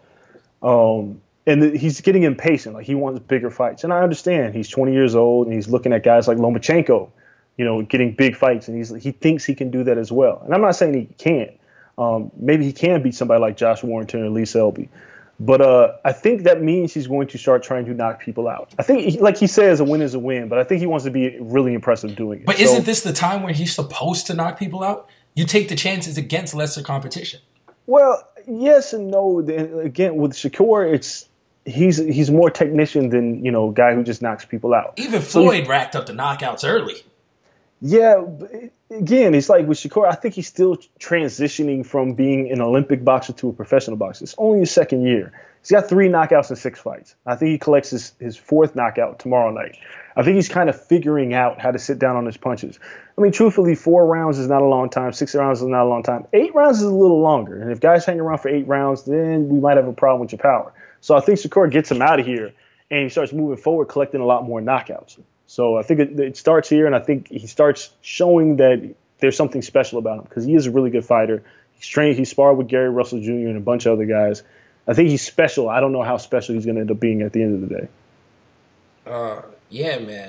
And he's getting impatient. He wants bigger fights. And I understand. He's 20 years old, and he's looking at guys like Lomachenko, getting big fights. And he thinks he can do that as well. And I'm not saying he can't. Maybe he can beat somebody like Josh Warrington or Lee Selby. But I think that means he's going to start trying to knock people out. I think, like he says, a win is a win, but I think he wants to be really impressive doing it. But isn't this the time where he's supposed to knock people out? You take the chances against lesser competition. Well, yes and no. Again, with Shakur, he's more technician than, guy who just knocks people out. Even Floyd racked up the knockouts early. Yeah, but again, it's like with Shakur, I think he's still transitioning from being an Olympic boxer to a professional boxer. It's only his second year. He's got 3 knockouts in 6 fights. I think he collects his 4th knockout tomorrow night. I think he's kind of figuring out how to sit down on his punches. I mean, truthfully, 4 rounds is not a long time. 6 rounds is not a long time. 8 rounds is a little longer. And if guys hang around for 8 rounds, then we might have a problem with your power. So I think Shakur gets him out of here, and he starts moving forward, collecting a lot more knockouts. So I think it starts here, and I think he starts showing that there's something special about him because he is a really good fighter. He's trained. He sparred with Gary Russell Jr. and a bunch of other guys. I think he's special. I don't know how special he's going to end up being at the end of the day. Yeah, man.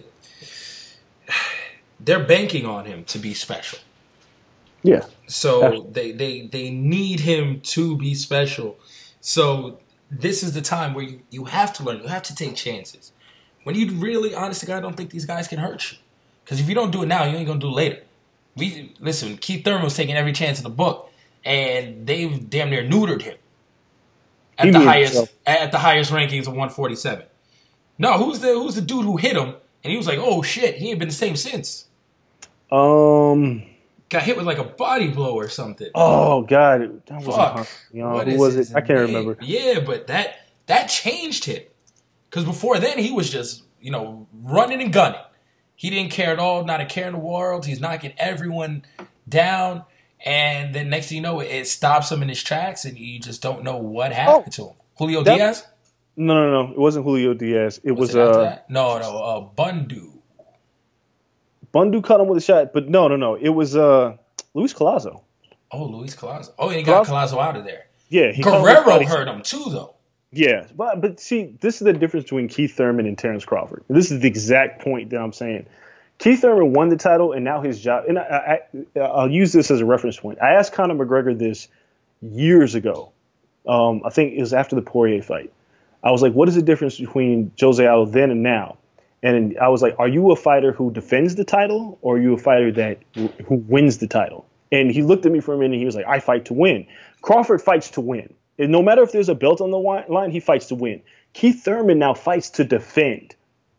They're banking on him to be special. Yeah. So they need him to be special. So this is the time where you have to learn. You have to take chances. When you really, honest to God, don't think these guys can hurt you. Because if you don't do it now, you ain't going to do it later. Listen, Keith Thurman was taking every chance in the book, and they've damn near neutered him at the highest rankings of 147. No, who's the dude who hit him? And he was like, oh, shit, he ain't been the same since. Got hit with a body blow or something. Oh, God. That wasn't who was it? I can't remember. Yeah, but that changed him. Because before then, he was just, running and gunning. He didn't care at all, not a care in the world. He's knocking everyone down. And then next thing you know, it stops him in his tracks, and you just don't know what happened to him. Julio Diaz? No. It wasn't Julio Diaz. It was it after that? No, Bundu. Bundu cut him with a shot, but no. It was Luis Collazo. Oh, Luis Collazo. Oh, and he got Collazo out of there. Yeah, Guerrero hurt him too, though. Yeah, but see, this is the difference between Keith Thurman and Terrence Crawford. This is the exact point that I'm saying. Keith Thurman won the title, and now his job. And I'll use this as a reference point. I asked Conor McGregor this years ago. I think it was after the Poirier fight. I was like, "What is the difference between Jose Aldo then and now?" And I was like, "Are you a fighter who defends the title, or are you a fighter who wins the title?" And he looked at me for a minute, and he was like, "I fight to win." Crawford fights to win. And no matter if there's a belt on the line, he fights to win. Keith Thurman now fights to defend.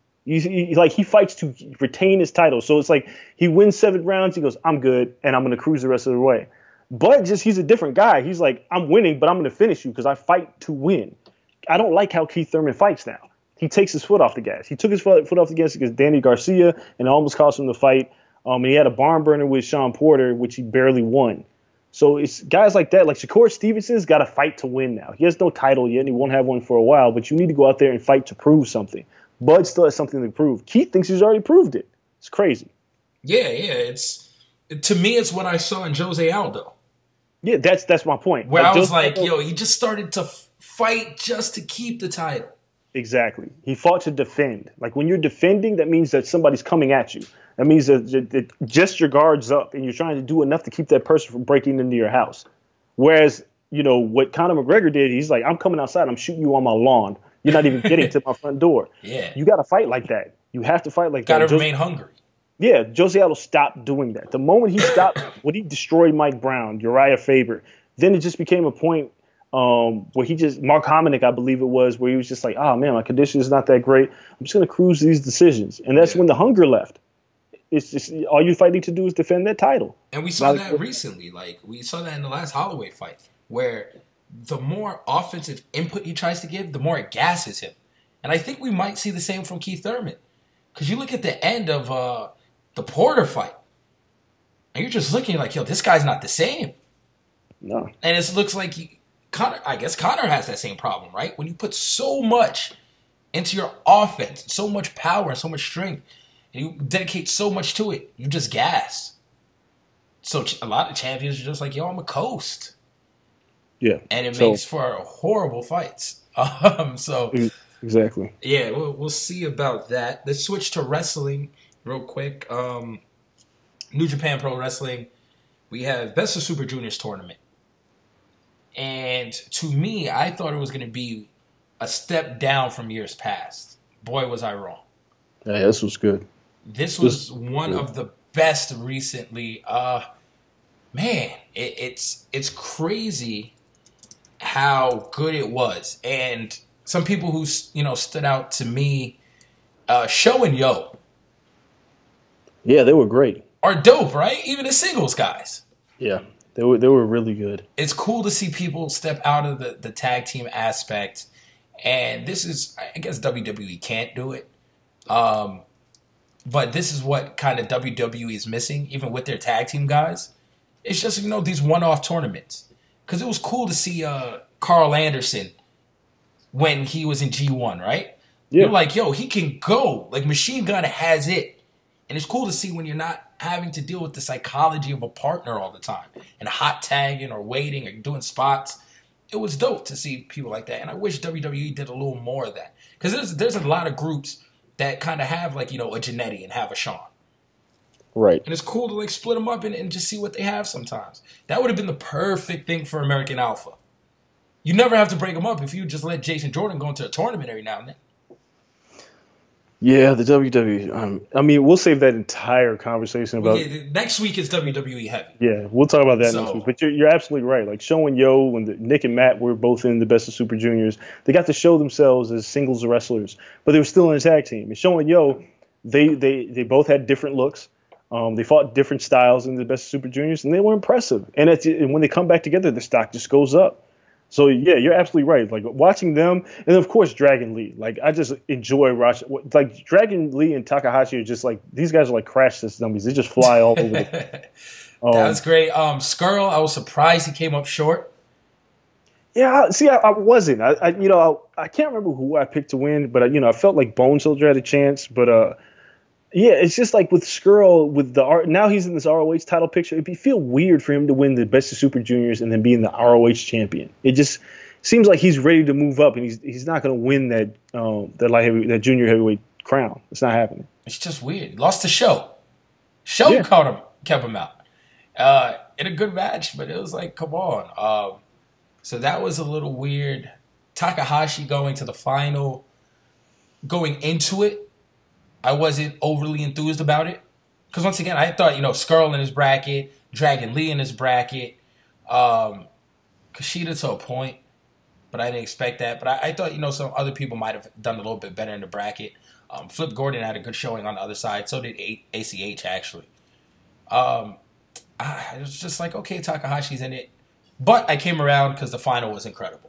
He fights to retain his title. So it's like he wins 7 rounds. He goes, "I'm good, and I'm going to cruise the rest of the way." But he's a different guy. He's like, "I'm winning, but I'm going to finish you because I fight to win." I don't like how Keith Thurman fights now. He takes his foot off the gas. He took his foot off the gas against Danny Garcia, and it almost cost him the fight. And he had a barn burner with Sean Porter, which he barely won. So it's guys like that, like Shakur Stevenson's got to fight to win now. He has no title yet, and he won't have one for a while, but you need to go out there and fight to prove something. Bud still has something to prove. Keith thinks he's already proved it. It's crazy. Yeah. To me, it's what I saw in Jose Aldo. Yeah, that's my point. Where I was like, he just started to fight just to keep the title. Exactly. He fought to defend. Like when you're defending, that means that somebody's coming at you. That means that just your guard's up and you're trying to do enough to keep that person from breaking into your house. Whereas, what Conor McGregor did, he's like, "I'm coming outside. I'm shooting you on my lawn. You're not even getting to my front door." Yeah. You got to fight like that. You have to fight like that. Got to remain hungry. Yeah, Jose Aldo stopped doing that. The moment he stopped, when he destroyed Mike Brown, Uriah Faber, then it just became a point where Mark Hominick, I believe it was, where he was just like, "Oh man, my condition is not that great. I'm just going to cruise these decisions." And that's when the hunger left. It's just all you fighting to do is defend that title. And we saw that recently. Like we saw that in the last Holloway fight, where the more offensive input he tries to give, the more it gasses him. And I think we might see the same from Keith Thurman. Because you look at the end of the Porter fight, and you're just looking like, this guy's not the same. No. And it looks like Conor has that same problem, right? When you put so much into your offense, so much power, so much strength, and you dedicate so much to it, you just gas. So a lot of champions are just like, I'm a coast. Yeah. And it makes for horrible fights. Exactly. Yeah, we'll see about that. Let's switch to wrestling real quick. New Japan Pro Wrestling. We have Best of Super Juniors tournament. And to me, I thought it was going to be a step down from years past. Boy, was I wrong. Yeah, this was good. This was one of the best recently. Man, it's crazy how good it was. And some people who stood out to me, Show and Yo. Yeah, they were great. Are dope, right? Even the singles guys. Yeah, they were really good. It's cool to see people step out of the tag team aspect. And this is, I guess WWE can't do it. But this is what kind of WWE is missing, even with their tag team guys. It's just, these one-off tournaments. Because it was cool to see Carl Anderson when he was in G1, right? Yeah. You're like, he can go. Like, Machine Gun has it. And it's cool to see when you're not having to deal with the psychology of a partner all the time. And hot tagging or waiting or doing spots. It was dope to see people like that. And I wish WWE did a little more of that. Because there's a lot of groups that kind of have, like, a Jannetty and have a Shawn. Right. And it's cool to, like, split them up and just see what they have sometimes. That would have been the perfect thing for American Alpha. You never have to break them up if you just let Jason Jordan go into a tournament every now and then. Yeah, the WWE. We'll save that entire conversation about. Next week is WWE heavy. Yeah, we'll talk about that next week. But you're absolutely right. Like Show and Yo, when Nick and Matt were both in the Best of Super Juniors, they got to show themselves as singles wrestlers, but they were still in a tag team. And Show and Yo, they both had different looks. They fought different styles in the Best of Super Juniors, and they were impressive. And when they come back together, the stock just goes up. So, yeah, you're absolutely right. Like, watching them, and, of course, Dragon Lee. Like, I just enjoy watching. Like, Dragon Lee and Takahashi are just, like, these guys are like crash test dummies. They just fly all over the That was great. Skrull, I was surprised he came up short. Yeah, see, I wasn't. I can't remember who I picked to win, but I felt like Bone Soldier had a chance. But yeah, it's just like with Skrull, with now he's in this ROH title picture. It'd feel weird for him to win the Best of Super Juniors and then being the ROH champion. It just seems like he's ready to move up, and he's not going to win that junior heavyweight crown. It's not happening. It's just weird. Lost to Show. Show kept him out in a good match, but it was like, come on. So that was a little weird. Takahashi going to the final, going into it, I wasn't overly enthused about it. Because once again, I thought, Skrull in his bracket, Dragon Lee in his bracket, Kushida to a point, but I didn't expect that. But I thought, some other people might have done a little bit better in the bracket. Flip Gordon had a good showing on the other side. So did ACH, actually. It was just like, okay, Takahashi's in it. But I came around because the final was incredible.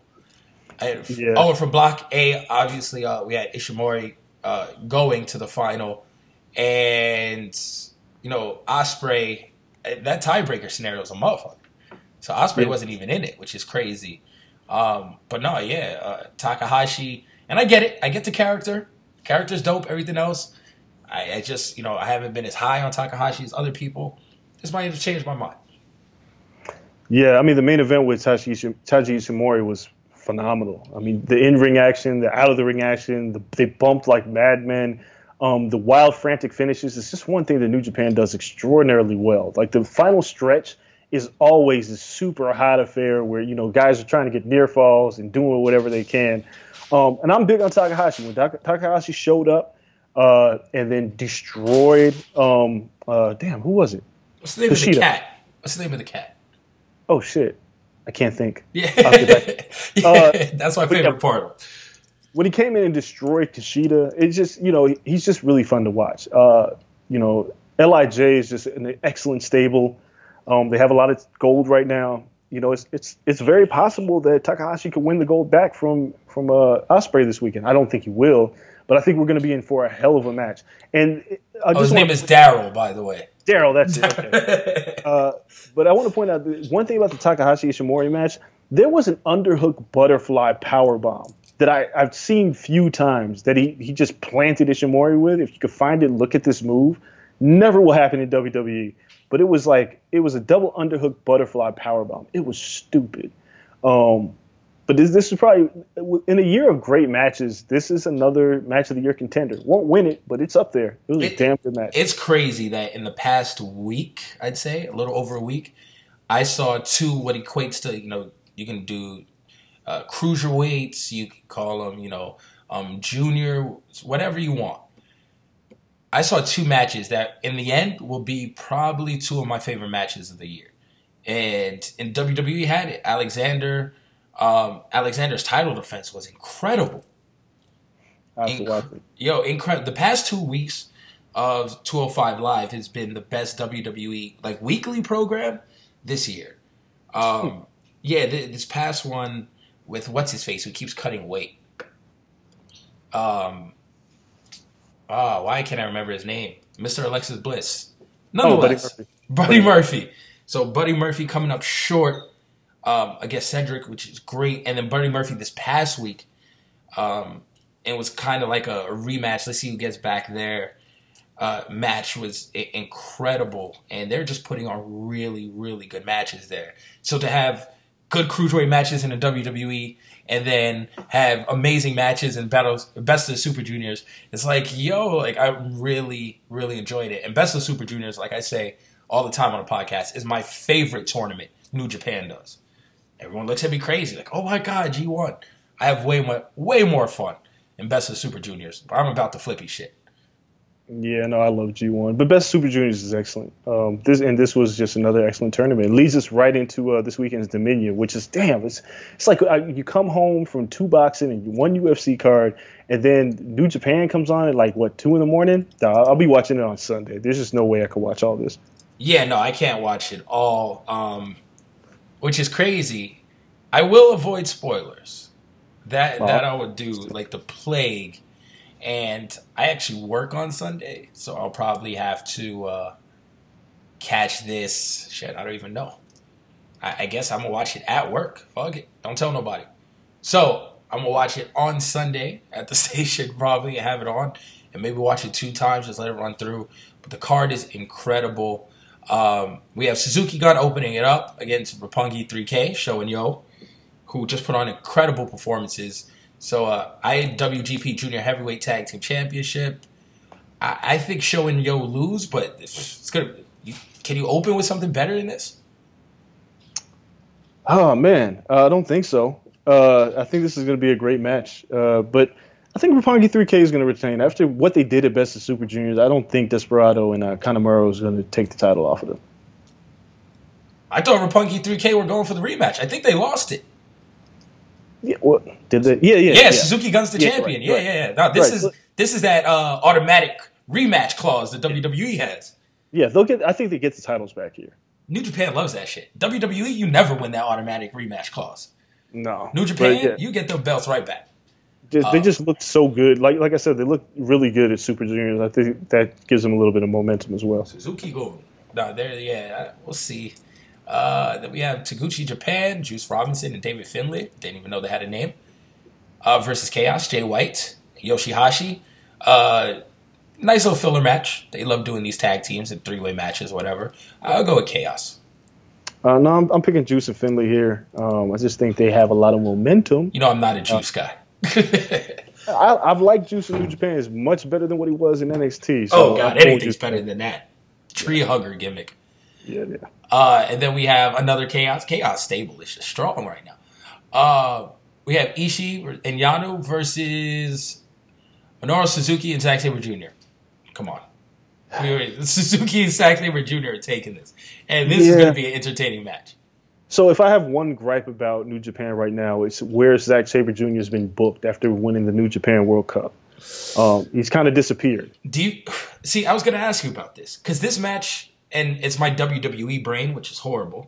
From Block A, obviously, we had Ishimori going to the final. And, Ospreay, that tiebreaker scenario was a motherfucker. So Ospreay wasn't even in it, which is crazy. But no, Takahashi. And I get it. I get the character. Character's dope, everything else. I just, I haven't been as high on Takahashi as other people. This might have changed my mind. Yeah, I mean, the main event with Taiji Ishimori was phenomenal. I mean, the in-ring action, the out-of-the-ring action, they bumped like madmen. The wild, frantic finishes. It's just one thing that New Japan does extraordinarily well. Like, the final stretch is always a super hot affair where, guys are trying to get near falls and doing whatever they can. And I'm big on Takahashi. When Takahashi showed up and then destroyed, who was it? What's the name Kushida. of the cat? What's the name of the cat? Oh, shit. I can't think. Yeah. That's my favorite part. When he came in and destroyed Kushida, it's just, he's just really fun to watch. LIJ is just an excellent stable. They have a lot of gold right now. It's very possible that Takahashi could win the gold back from Ospreay this weekend. I don't think he will, but I think we're going to be in for a hell of a match. And his name is Daryl, by the way. Daryl, that's it. Okay. But I want to point out one thing about the Takahashi Ishimori match. There was an underhook butterfly powerbomb that I've seen few times that he just planted Ishimori with. If you could find it, look at this move. Never will happen in WWE. But it was a double underhook butterfly powerbomb. It was stupid. But this is probably, in a year of great matches, this is another match of the year contender. Won't win it, but it's up there. It was a damn good match. It's crazy that in the past week, I'd say, a little over a week, I saw two what equates to, you can do cruiserweights, you can call them, junior, whatever you want. I saw two matches that, in the end, will be probably two of my favorite matches of the year. And in WWE had it. Alexander's title defense was incredible. Absolutely. Incredible. The past 2 weeks of 205 Live has been the best WWE weekly program this year. This past one with what's his face who keeps cutting weight. Why can't I remember his name? Mr. Alexis Bliss. Nonetheless, Buddy Murphy. So Buddy Murphy coming up short against Cedric, which is great. And then Buddy Murphy this past week, it was kind of like a rematch. Let's see who gets back there. Match was incredible. And they're just putting on really, really good matches there. So to have good cruiserweight matches in the WWE and then have amazing matches in Best of Super Juniors, it's I really, really enjoyed it. And Best of Super Juniors, like I say all the time on the podcast, is my favorite tournament New Japan does. Everyone looks at me crazy, like, oh my God, G1. I have way more fun in Best of Super Juniors, but I'm about the flippy shit. Yeah, no, I love G1. But Best Super Juniors is excellent. This was just another excellent tournament. It leads us right into this weekend's Dominion, which is, it's like you come home from two boxing and one UFC card, and then New Japan comes on at 2 in the morning? I'll be watching it on Sunday. There's just no way I could watch all this. Yeah, no, I can't watch it all, which is crazy. I will avoid spoilers. That I would do like the plague. And I actually work on Sunday, so I'll probably have to catch this. Shit, I don't even know. I guess I'm going to watch it at work. Fuck it. Don't tell nobody. So, I'm going to watch it on Sunday at the station probably and have it on. And maybe watch it 2 times, just let it run through. But the card is incredible. We have Suzuki Gun opening it up against Roppongi 3K, Sho and Yo, who just put on incredible performances. So, IWGP Junior Heavyweight Tag Team Championship. I think Sho and Yo lose, but it's gonna. Can you open with something better than this? Oh man, I don't think so. I think this is going to be a great match. But I think Roppongi 3K is going to retain. After what they did at Best of Super Juniors, I don't think Desperado and Kanemaru is going to take the title off of them. I thought Roppongi 3K were going for the rematch. I think they lost it. Yeah, what did they? Yeah. Yeah, Suzuki Gun's the champion. Right. Yeah. No, this is that automatic rematch clause that WWE has. Yeah, they'll get. I think they get the titles back here. New Japan loves that shit. WWE, you never win that automatic rematch clause. No. New Japan, you get the belts right back. They just looked so good. Like I said, they look really good at Super Juniors. I think that gives them a little bit of momentum as well. Suzuki go. No, we'll see. Then we have Taguchi Japan, Juice Robinson, and David Finlay. Didn't even know they had a name. Versus Chaos, Jay White, Yoshihashi. Nice little filler match. They love doing these tag teams and 3-way matches, whatever. I'll go with Chaos. No, I'm picking Juice and Finlay here. I just think they have a lot of momentum. You know, I'm not a Juice guy. I've liked Juice in New Japan. Is much better than what he was in NXT. So anything's better than that. Tree hugger gimmick. Yeah. And then we have another Chaos. Chaos stable is just strong right now. We have Ishii and Yano versus Minoru Suzuki and Zack Sabre Jr. Come on. Suzuki and Zack Sabre Jr. are taking this. And this is going to be an entertaining match. So if I have one gripe about New Japan right now, it's where Zack Sabre Jr. has been booked after winning the New Japan World Cup. He's kind of disappeared. See, I was going to ask you about this. Because this match, and it's my WWE brain, which is horrible.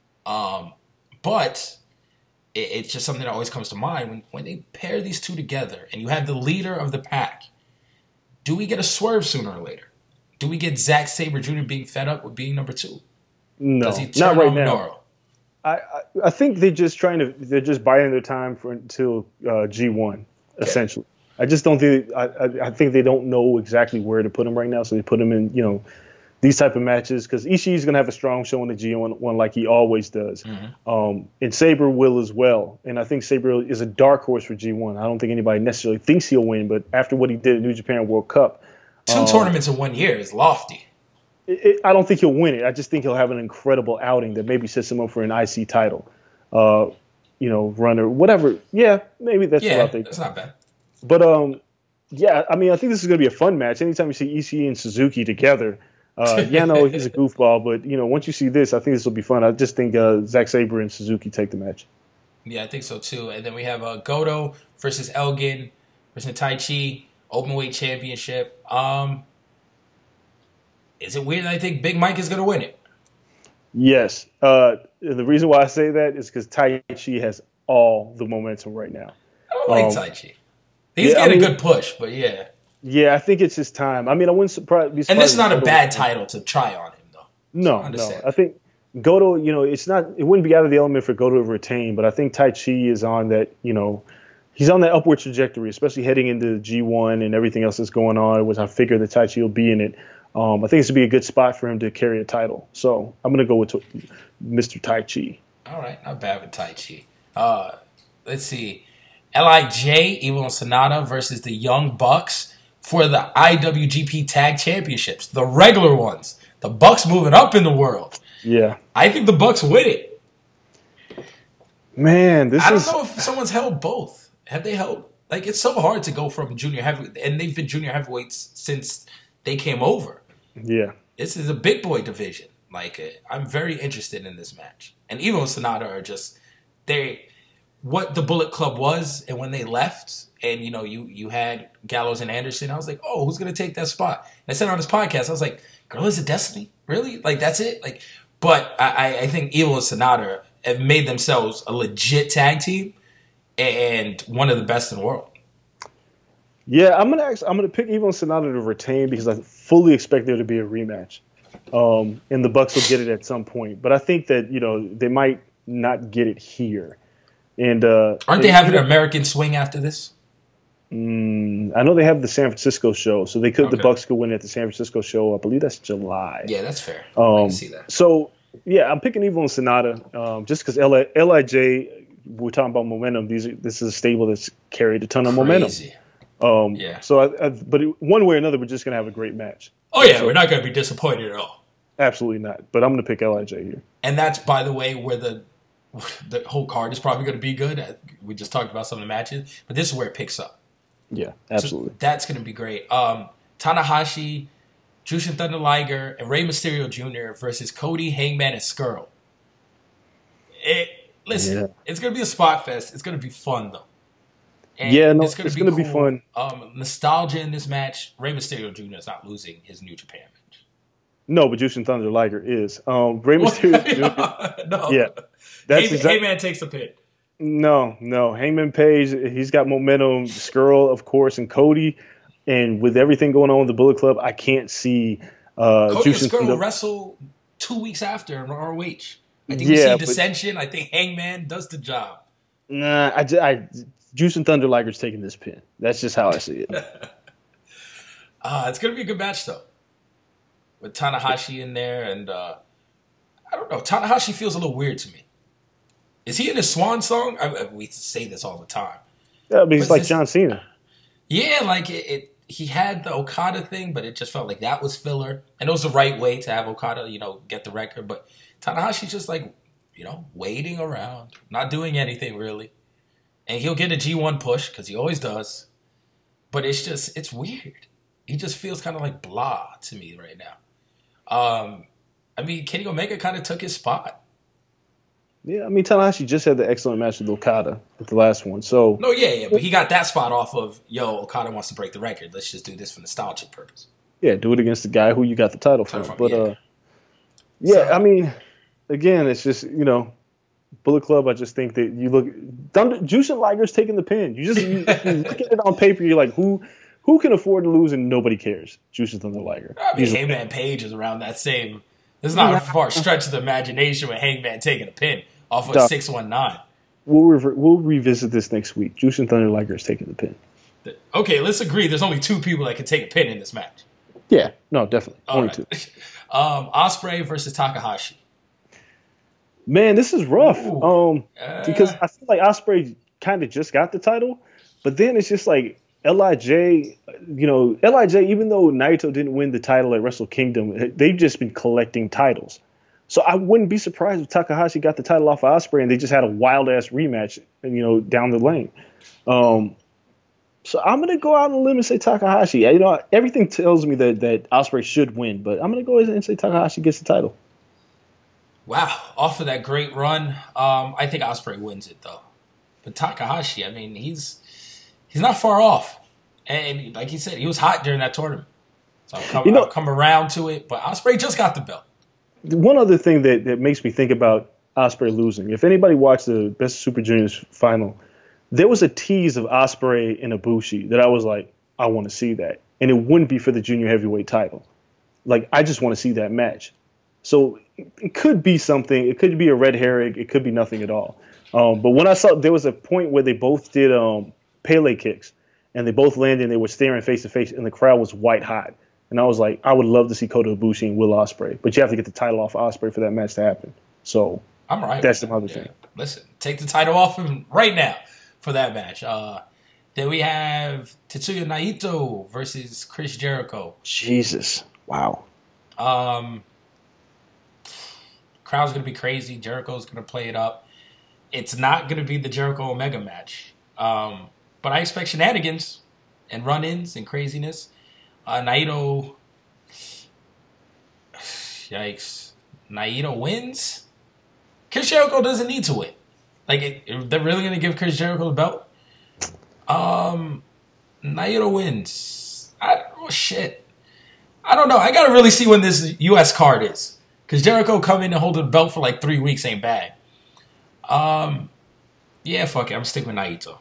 But it's just something that always comes to mind. When they pair these two together and you have the leader of the pack, do we get a swerve sooner or later? Do we get Zack Sabre Jr. being fed up with being number 2? No, Does he turn not right on now. Minoru? I think they're just biding their time until G1, essentially. I just don't think I think they don't know exactly where to put him right now, so they put him in these type of matches because Ishii's going to have a strong show in the G1 like he always does, and Sabre will as well. And I think Sabre is a dark horse for G1. I don't think anybody necessarily thinks he'll win, but after what he did at New Japan World Cup, 2 tournaments in 1 year is lofty. I don't think he'll win it. I just think he'll have an incredible outing that maybe sets him up for an IC title, run or whatever. Yeah, maybe that's what I think. That's not bad. But I mean, I think this is going to be a fun match. Anytime you see Ishii and Suzuki together, no, he's a goofball. But once you see this, I think this will be fun. I just think Zack Sabre and Suzuki take the match. Yeah, I think so too. And then we have Goto versus Elgin versus Taichi Openweight Championship. Is it weird that I think Big Mike is going to win it? Yes. The reason why I say that is because Taichi has all the momentum right now. I don't like Taichi. He's getting a good push, but yeah. Yeah, I think it's his time. I mean, I wouldn't be surprised. And this is not a bad title to try on him, though. No. I think Goto, it wouldn't be out of the element for Goto to retain, but I think Taichi is on that, he's on that upward trajectory, especially heading into G1 and everything else that's going on, which I figure that Taichi will be in it. I think this would be a good spot for him to carry a title. So I'm going to go with Mr. Taichi. All right, not bad with Taichi. Let's see. LIJ, Evil and Sonata versus the Young Bucks for the IWGP Tag Championships. The regular ones. The Bucks moving up in the world. Yeah. I think the Bucks win it. Man, I don't know if someone's held both. Have they held? Like, it's so hard to go from junior heavyweight, and they've been junior heavyweights since they came over. Yeah. This is a big boy division. Like, I'm very interested in this match. And Evo and Sonata are just, what the Bullet Club was, and when they left, and, you had Gallows and Anderson, I was like, oh, who's going to take that spot? And I said on this podcast, I was like, Guerrillas of Destiny? Really? Like, that's it? Like, but I think Evo and Sonata have made themselves a legit tag team and one of the best in the world. Yeah, I'm gonna pick Evo and Sonata to retain because I fully expect there to be a rematch. and the Bucks will get it at some point. But I think that they might not get it here. And aren't they having an American swing after this? I know they have the San Francisco show, so the Bucks could win at the San Francisco show. I believe that's July. Yeah, that's fair. I can see that. So yeah, I'm picking Evil and Sonata just because LIJ. We're talking about momentum. This is a stable that's carried a ton of momentum. Yeah. So, but one way or another, we're just gonna have a great match. Oh yeah, we're not gonna be disappointed at all. Absolutely not. But I'm gonna pick LIJ here. And that's, by the way, where the whole card is probably gonna be good. We just talked about some of the matches, but this is where it picks up. Yeah, absolutely. So that's gonna be great. Tanahashi, Jushin Thunder Liger, and Rey Mysterio Jr. versus Cody, Hangman, and Skrull. Listen, It's going to be a spot fest. It's going to be fun, though. And it's going to be fun. Nostalgia in this match. Rey Mysterio Jr. is not losing his New Japan match. No, but Jushin Thunder Liger is. Rey Mysterio Jr. No. Yeah. Hangman takes the pin. No. Hangman Page, he's got momentum. Skrull, of course, and Cody. And with everything going on with the Bullet Club, I can't see Cody and Skrull wrestle 2 weeks after in ROH. I think we see dissension. I think Hangman does the job. Nah, Jushin Thunder Liger's taking this pin. That's just how I see it. It's going to be a good match, though. With Tanahashi in there. And I don't know. Tanahashi feels a little weird to me. Is he in his swan song? We say this all the time. Yeah, but he's like John Cena. Yeah, like he had the Okada thing, but it just felt like that was filler. And it was the right way to have Okada, get the record. But Tanahashi's just like, waiting around, not doing anything really. And he'll get a G1 push because he always does. But it's weird. He just feels kind of like blah to me right now. Kenny Omega kind of took his spot. Yeah, Tanahashi just had the excellent match with Okada at the last one. So no, yeah, but he got that spot off of, Okada wants to break the record. Let's just do this for nostalgic purpose. Yeah, do it against the guy who you got the title from. But again, it's just, Bullet Club, I just think that you look... Jushin Liger's taking the pin. You look at it on paper, you're like, who can afford to lose and nobody cares? Jushin Thunder Liger. Hangman Page is around that same... It's not a far stretch of the imagination with Hangman taking a pin off of 619. We'll revisit this next week. Jushin Thunder Liger is taking the pin. Okay, let's agree there's only 2 people that can take a pin in this match. Yeah, no, definitely. Only 2. Ospreay versus Takahashi. Man, this is rough. Because I feel like Ospreay kind of just got the title, but then it's just like LIJ, even though Naito didn't win the title at Wrestle Kingdom, they've just been collecting titles. So I wouldn't be surprised if Takahashi got the title off of Ospreay and they just had a wild ass rematch, down the lane. So I'm gonna go out on a limb and say Takahashi. Everything tells me that Ospreay should win, but I'm gonna go ahead and say Takahashi gets the title. Wow, off of that great run, I think Ospreay wins it though. But Takahashi, he's not far off, and like you said, he was hot during that tournament. So I've come around to it, but Ospreay just got the belt. One other thing that makes me think about Ospreay losing, if anybody watched the Best of Super Juniors final, there was a tease of Ospreay and Ibushi that I was like, I want to see that, and it wouldn't be for the junior heavyweight title. Like, I just want to see that match. So it could be something. It could be a red herring. It could be nothing at all. But when I saw, there was a point where they both did Pele kicks, and they both landed, and they were staring face to face, and the crowd was white hot. And I was like, I would love to see Kota Ibushi and Will Ospreay, but you have to get the title off Ospreay for that match to happen. So I'm right. That's another thing. Listen, take the title off him right now for that match. Then we have Tetsuya Naito versus Chris Jericho. Jesus, wow. Crowd's going to be crazy. Jericho's going to play it up. It's not going to be the Jericho Omega match. But I expect shenanigans and run-ins and craziness. Naito... Yikes. Naito wins? Chris Jericho doesn't need to win. Like, they're really going to give Chris Jericho the belt? Naito wins. Shit. I don't know. I got to really see when this U.S. card is. Because Jericho coming and holding the belt for like 3 weeks ain't bad. Yeah, fuck it. I'm sticking with Naito.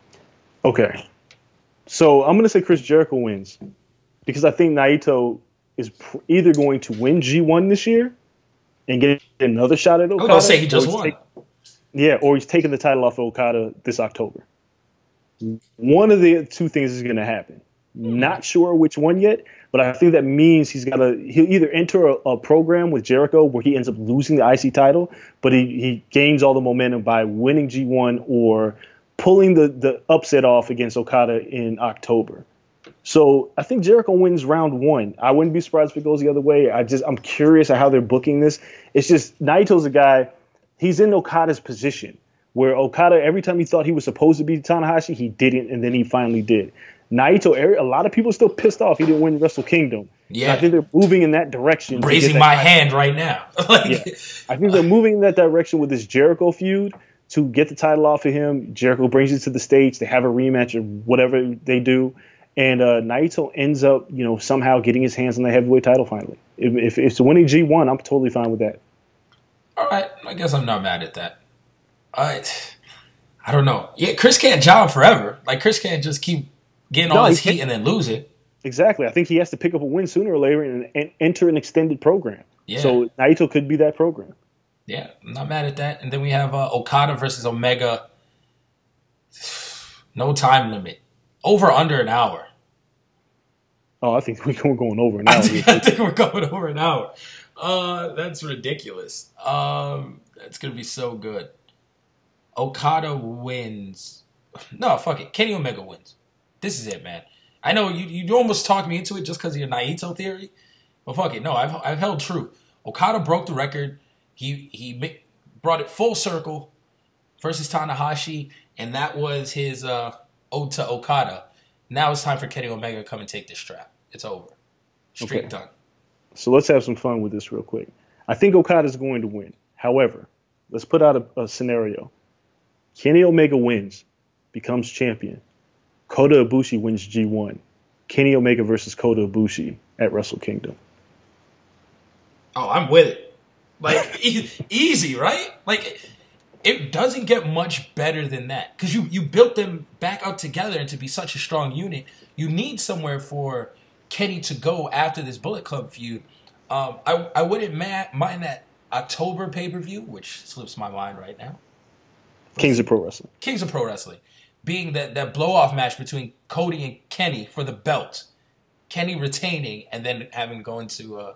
Okay. So I'm going to say Chris Jericho wins. Because I think Naito is either going to win G1 this year and get another shot at Okada. I was gonna say he just won. Or he's taking the title off of Okada this October. One of the two things is going to happen. Not sure which one yet, but I think that means he'll either enter a program with Jericho where he ends up losing the IC title, but he gains all the momentum by winning G1 or pulling the upset off against Okada in October. So I think Jericho wins round 1. I wouldn't be surprised if it goes the other way. I'm curious at how they're booking this. It's just Naito's a guy. He's in Okada's position where Okada, every time he thought he was supposed to beat Tanahashi, he didn't, and then he finally did. Naito, a lot of people are still pissed off he didn't win Wrestle Kingdom. Yeah. I think they're moving in that direction. Raising my hand right now. I think they're moving in that direction with this Jericho feud to get the title off of him. Jericho brings it to the States. They have a rematch or whatever they do. And Naito ends up, somehow getting his hands on the heavyweight title finally. If it's winning G1, I'm totally fine with that. All right, I guess I'm not mad at that. I don't know. Yeah, Chris can't job forever. Like, Chris can't just keep getting all his heat and then lose it. Exactly. I think he has to pick up a win sooner or later and enter an extended program. Yeah. So Naito could be that program. Yeah, I'm not mad at that. And then we have Okada versus Omega. No time limit. Over under an hour. Oh, I think we're going over an hour. I think we're going over an hour. That's ridiculous. That's going to be so good. Okada wins. No, fuck it. Kenny Omega wins. This is it, man. I know you almost talked me into it just because of your Naito theory. But fuck it. No, I've held true. Okada broke the record. He brought it full circle versus Tanahashi, and that was his ode to Okada. Now it's time for Kenny Omega to come and take this strap. It's over. Streak done. So let's have some fun with this real quick. I think Okada's going to win. However, let's put out a scenario. Kenny Omega wins, becomes champion. Kota Ibushi wins G1. Kenny Omega versus Kota Ibushi at Wrestle Kingdom. Oh, I'm with it. Like, easy, right? Like, it doesn't get much better than that. Because you built them back up together and to be such a strong unit. You need somewhere for Kenny to go after this Bullet Club feud. I wouldn't mind that October pay-per-view, which slips my mind right now. Kings of Pro Wrestling. Kings of Pro Wrestling. Being that blow-off match between Cody and Kenny for the belt. Kenny retaining and then having going to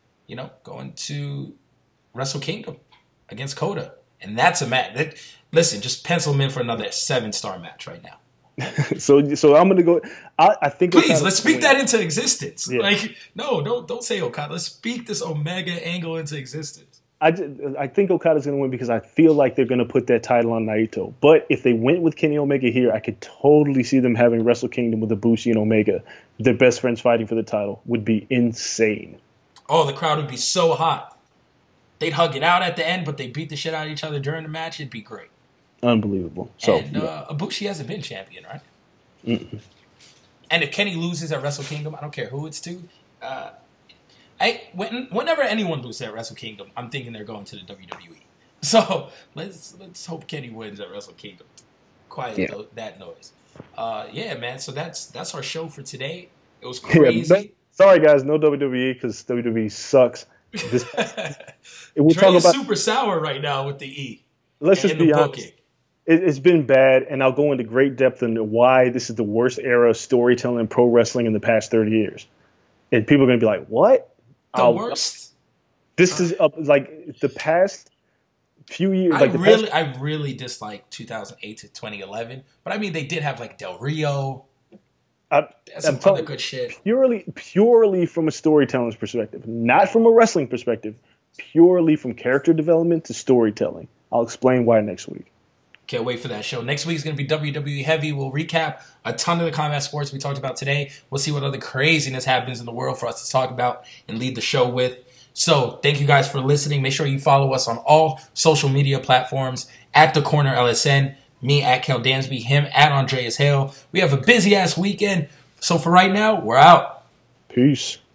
Wrestle Kingdom against Kota. And that's a match. Listen, just pencil him in for another 7-star match right now. So I'm gonna go. I think. Please, let's speak that into existence. Yeah. Like, no, don't say Okada. Let's speak this Omega angle into existence. I think Okada's gonna win because I feel like they're gonna put that title on Naito. But if they went with Kenny Omega here, I could totally see them having Wrestle Kingdom with Ibushi and Omega. Their best friends fighting for the title would be insane. Oh, the crowd would be so hot. They'd hug it out at the end, but they beat the shit out of each other during the match. It'd be great. Unbelievable. So, and Ibushi hasn't been champion, right? Mm-mm. And if Kenny loses at Wrestle Kingdom, I don't care who it's to. Whenever anyone loses at Wrestle Kingdom, I'm thinking they're going to the WWE. So let's hope Kenny wins at Wrestle Kingdom. Quiet that noise. Yeah, man. So that's our show for today. It was crazy. Sorry, guys. No WWE because WWE sucks. We'll talk about super sour right now with the E. Let's just be honest. It's been bad, and I'll go into great depth into why this is the worst era of storytelling in pro wrestling in the past 30 years. And people are going to be like, what? The worst? This is like the past few years. I really dislike 2008 to 2011. But I mean, they did have like Del Rio. Some other good shit. Purely from a storytelling perspective, not from a wrestling perspective, purely from character development to storytelling. I'll explain why next week. Can't wait for that show. Next week is going to be WWE Heavy. We'll recap a ton of the combat sports we talked about today. We'll see what other craziness happens in the world for us to talk about and lead the show with. So thank you guys for listening. Make sure you follow us on all social media platforms at The Corner LSN. Me at Kel Dansby. Him at Andreas Hale. We have a busy-ass weekend. So for right now, we're out. Peace.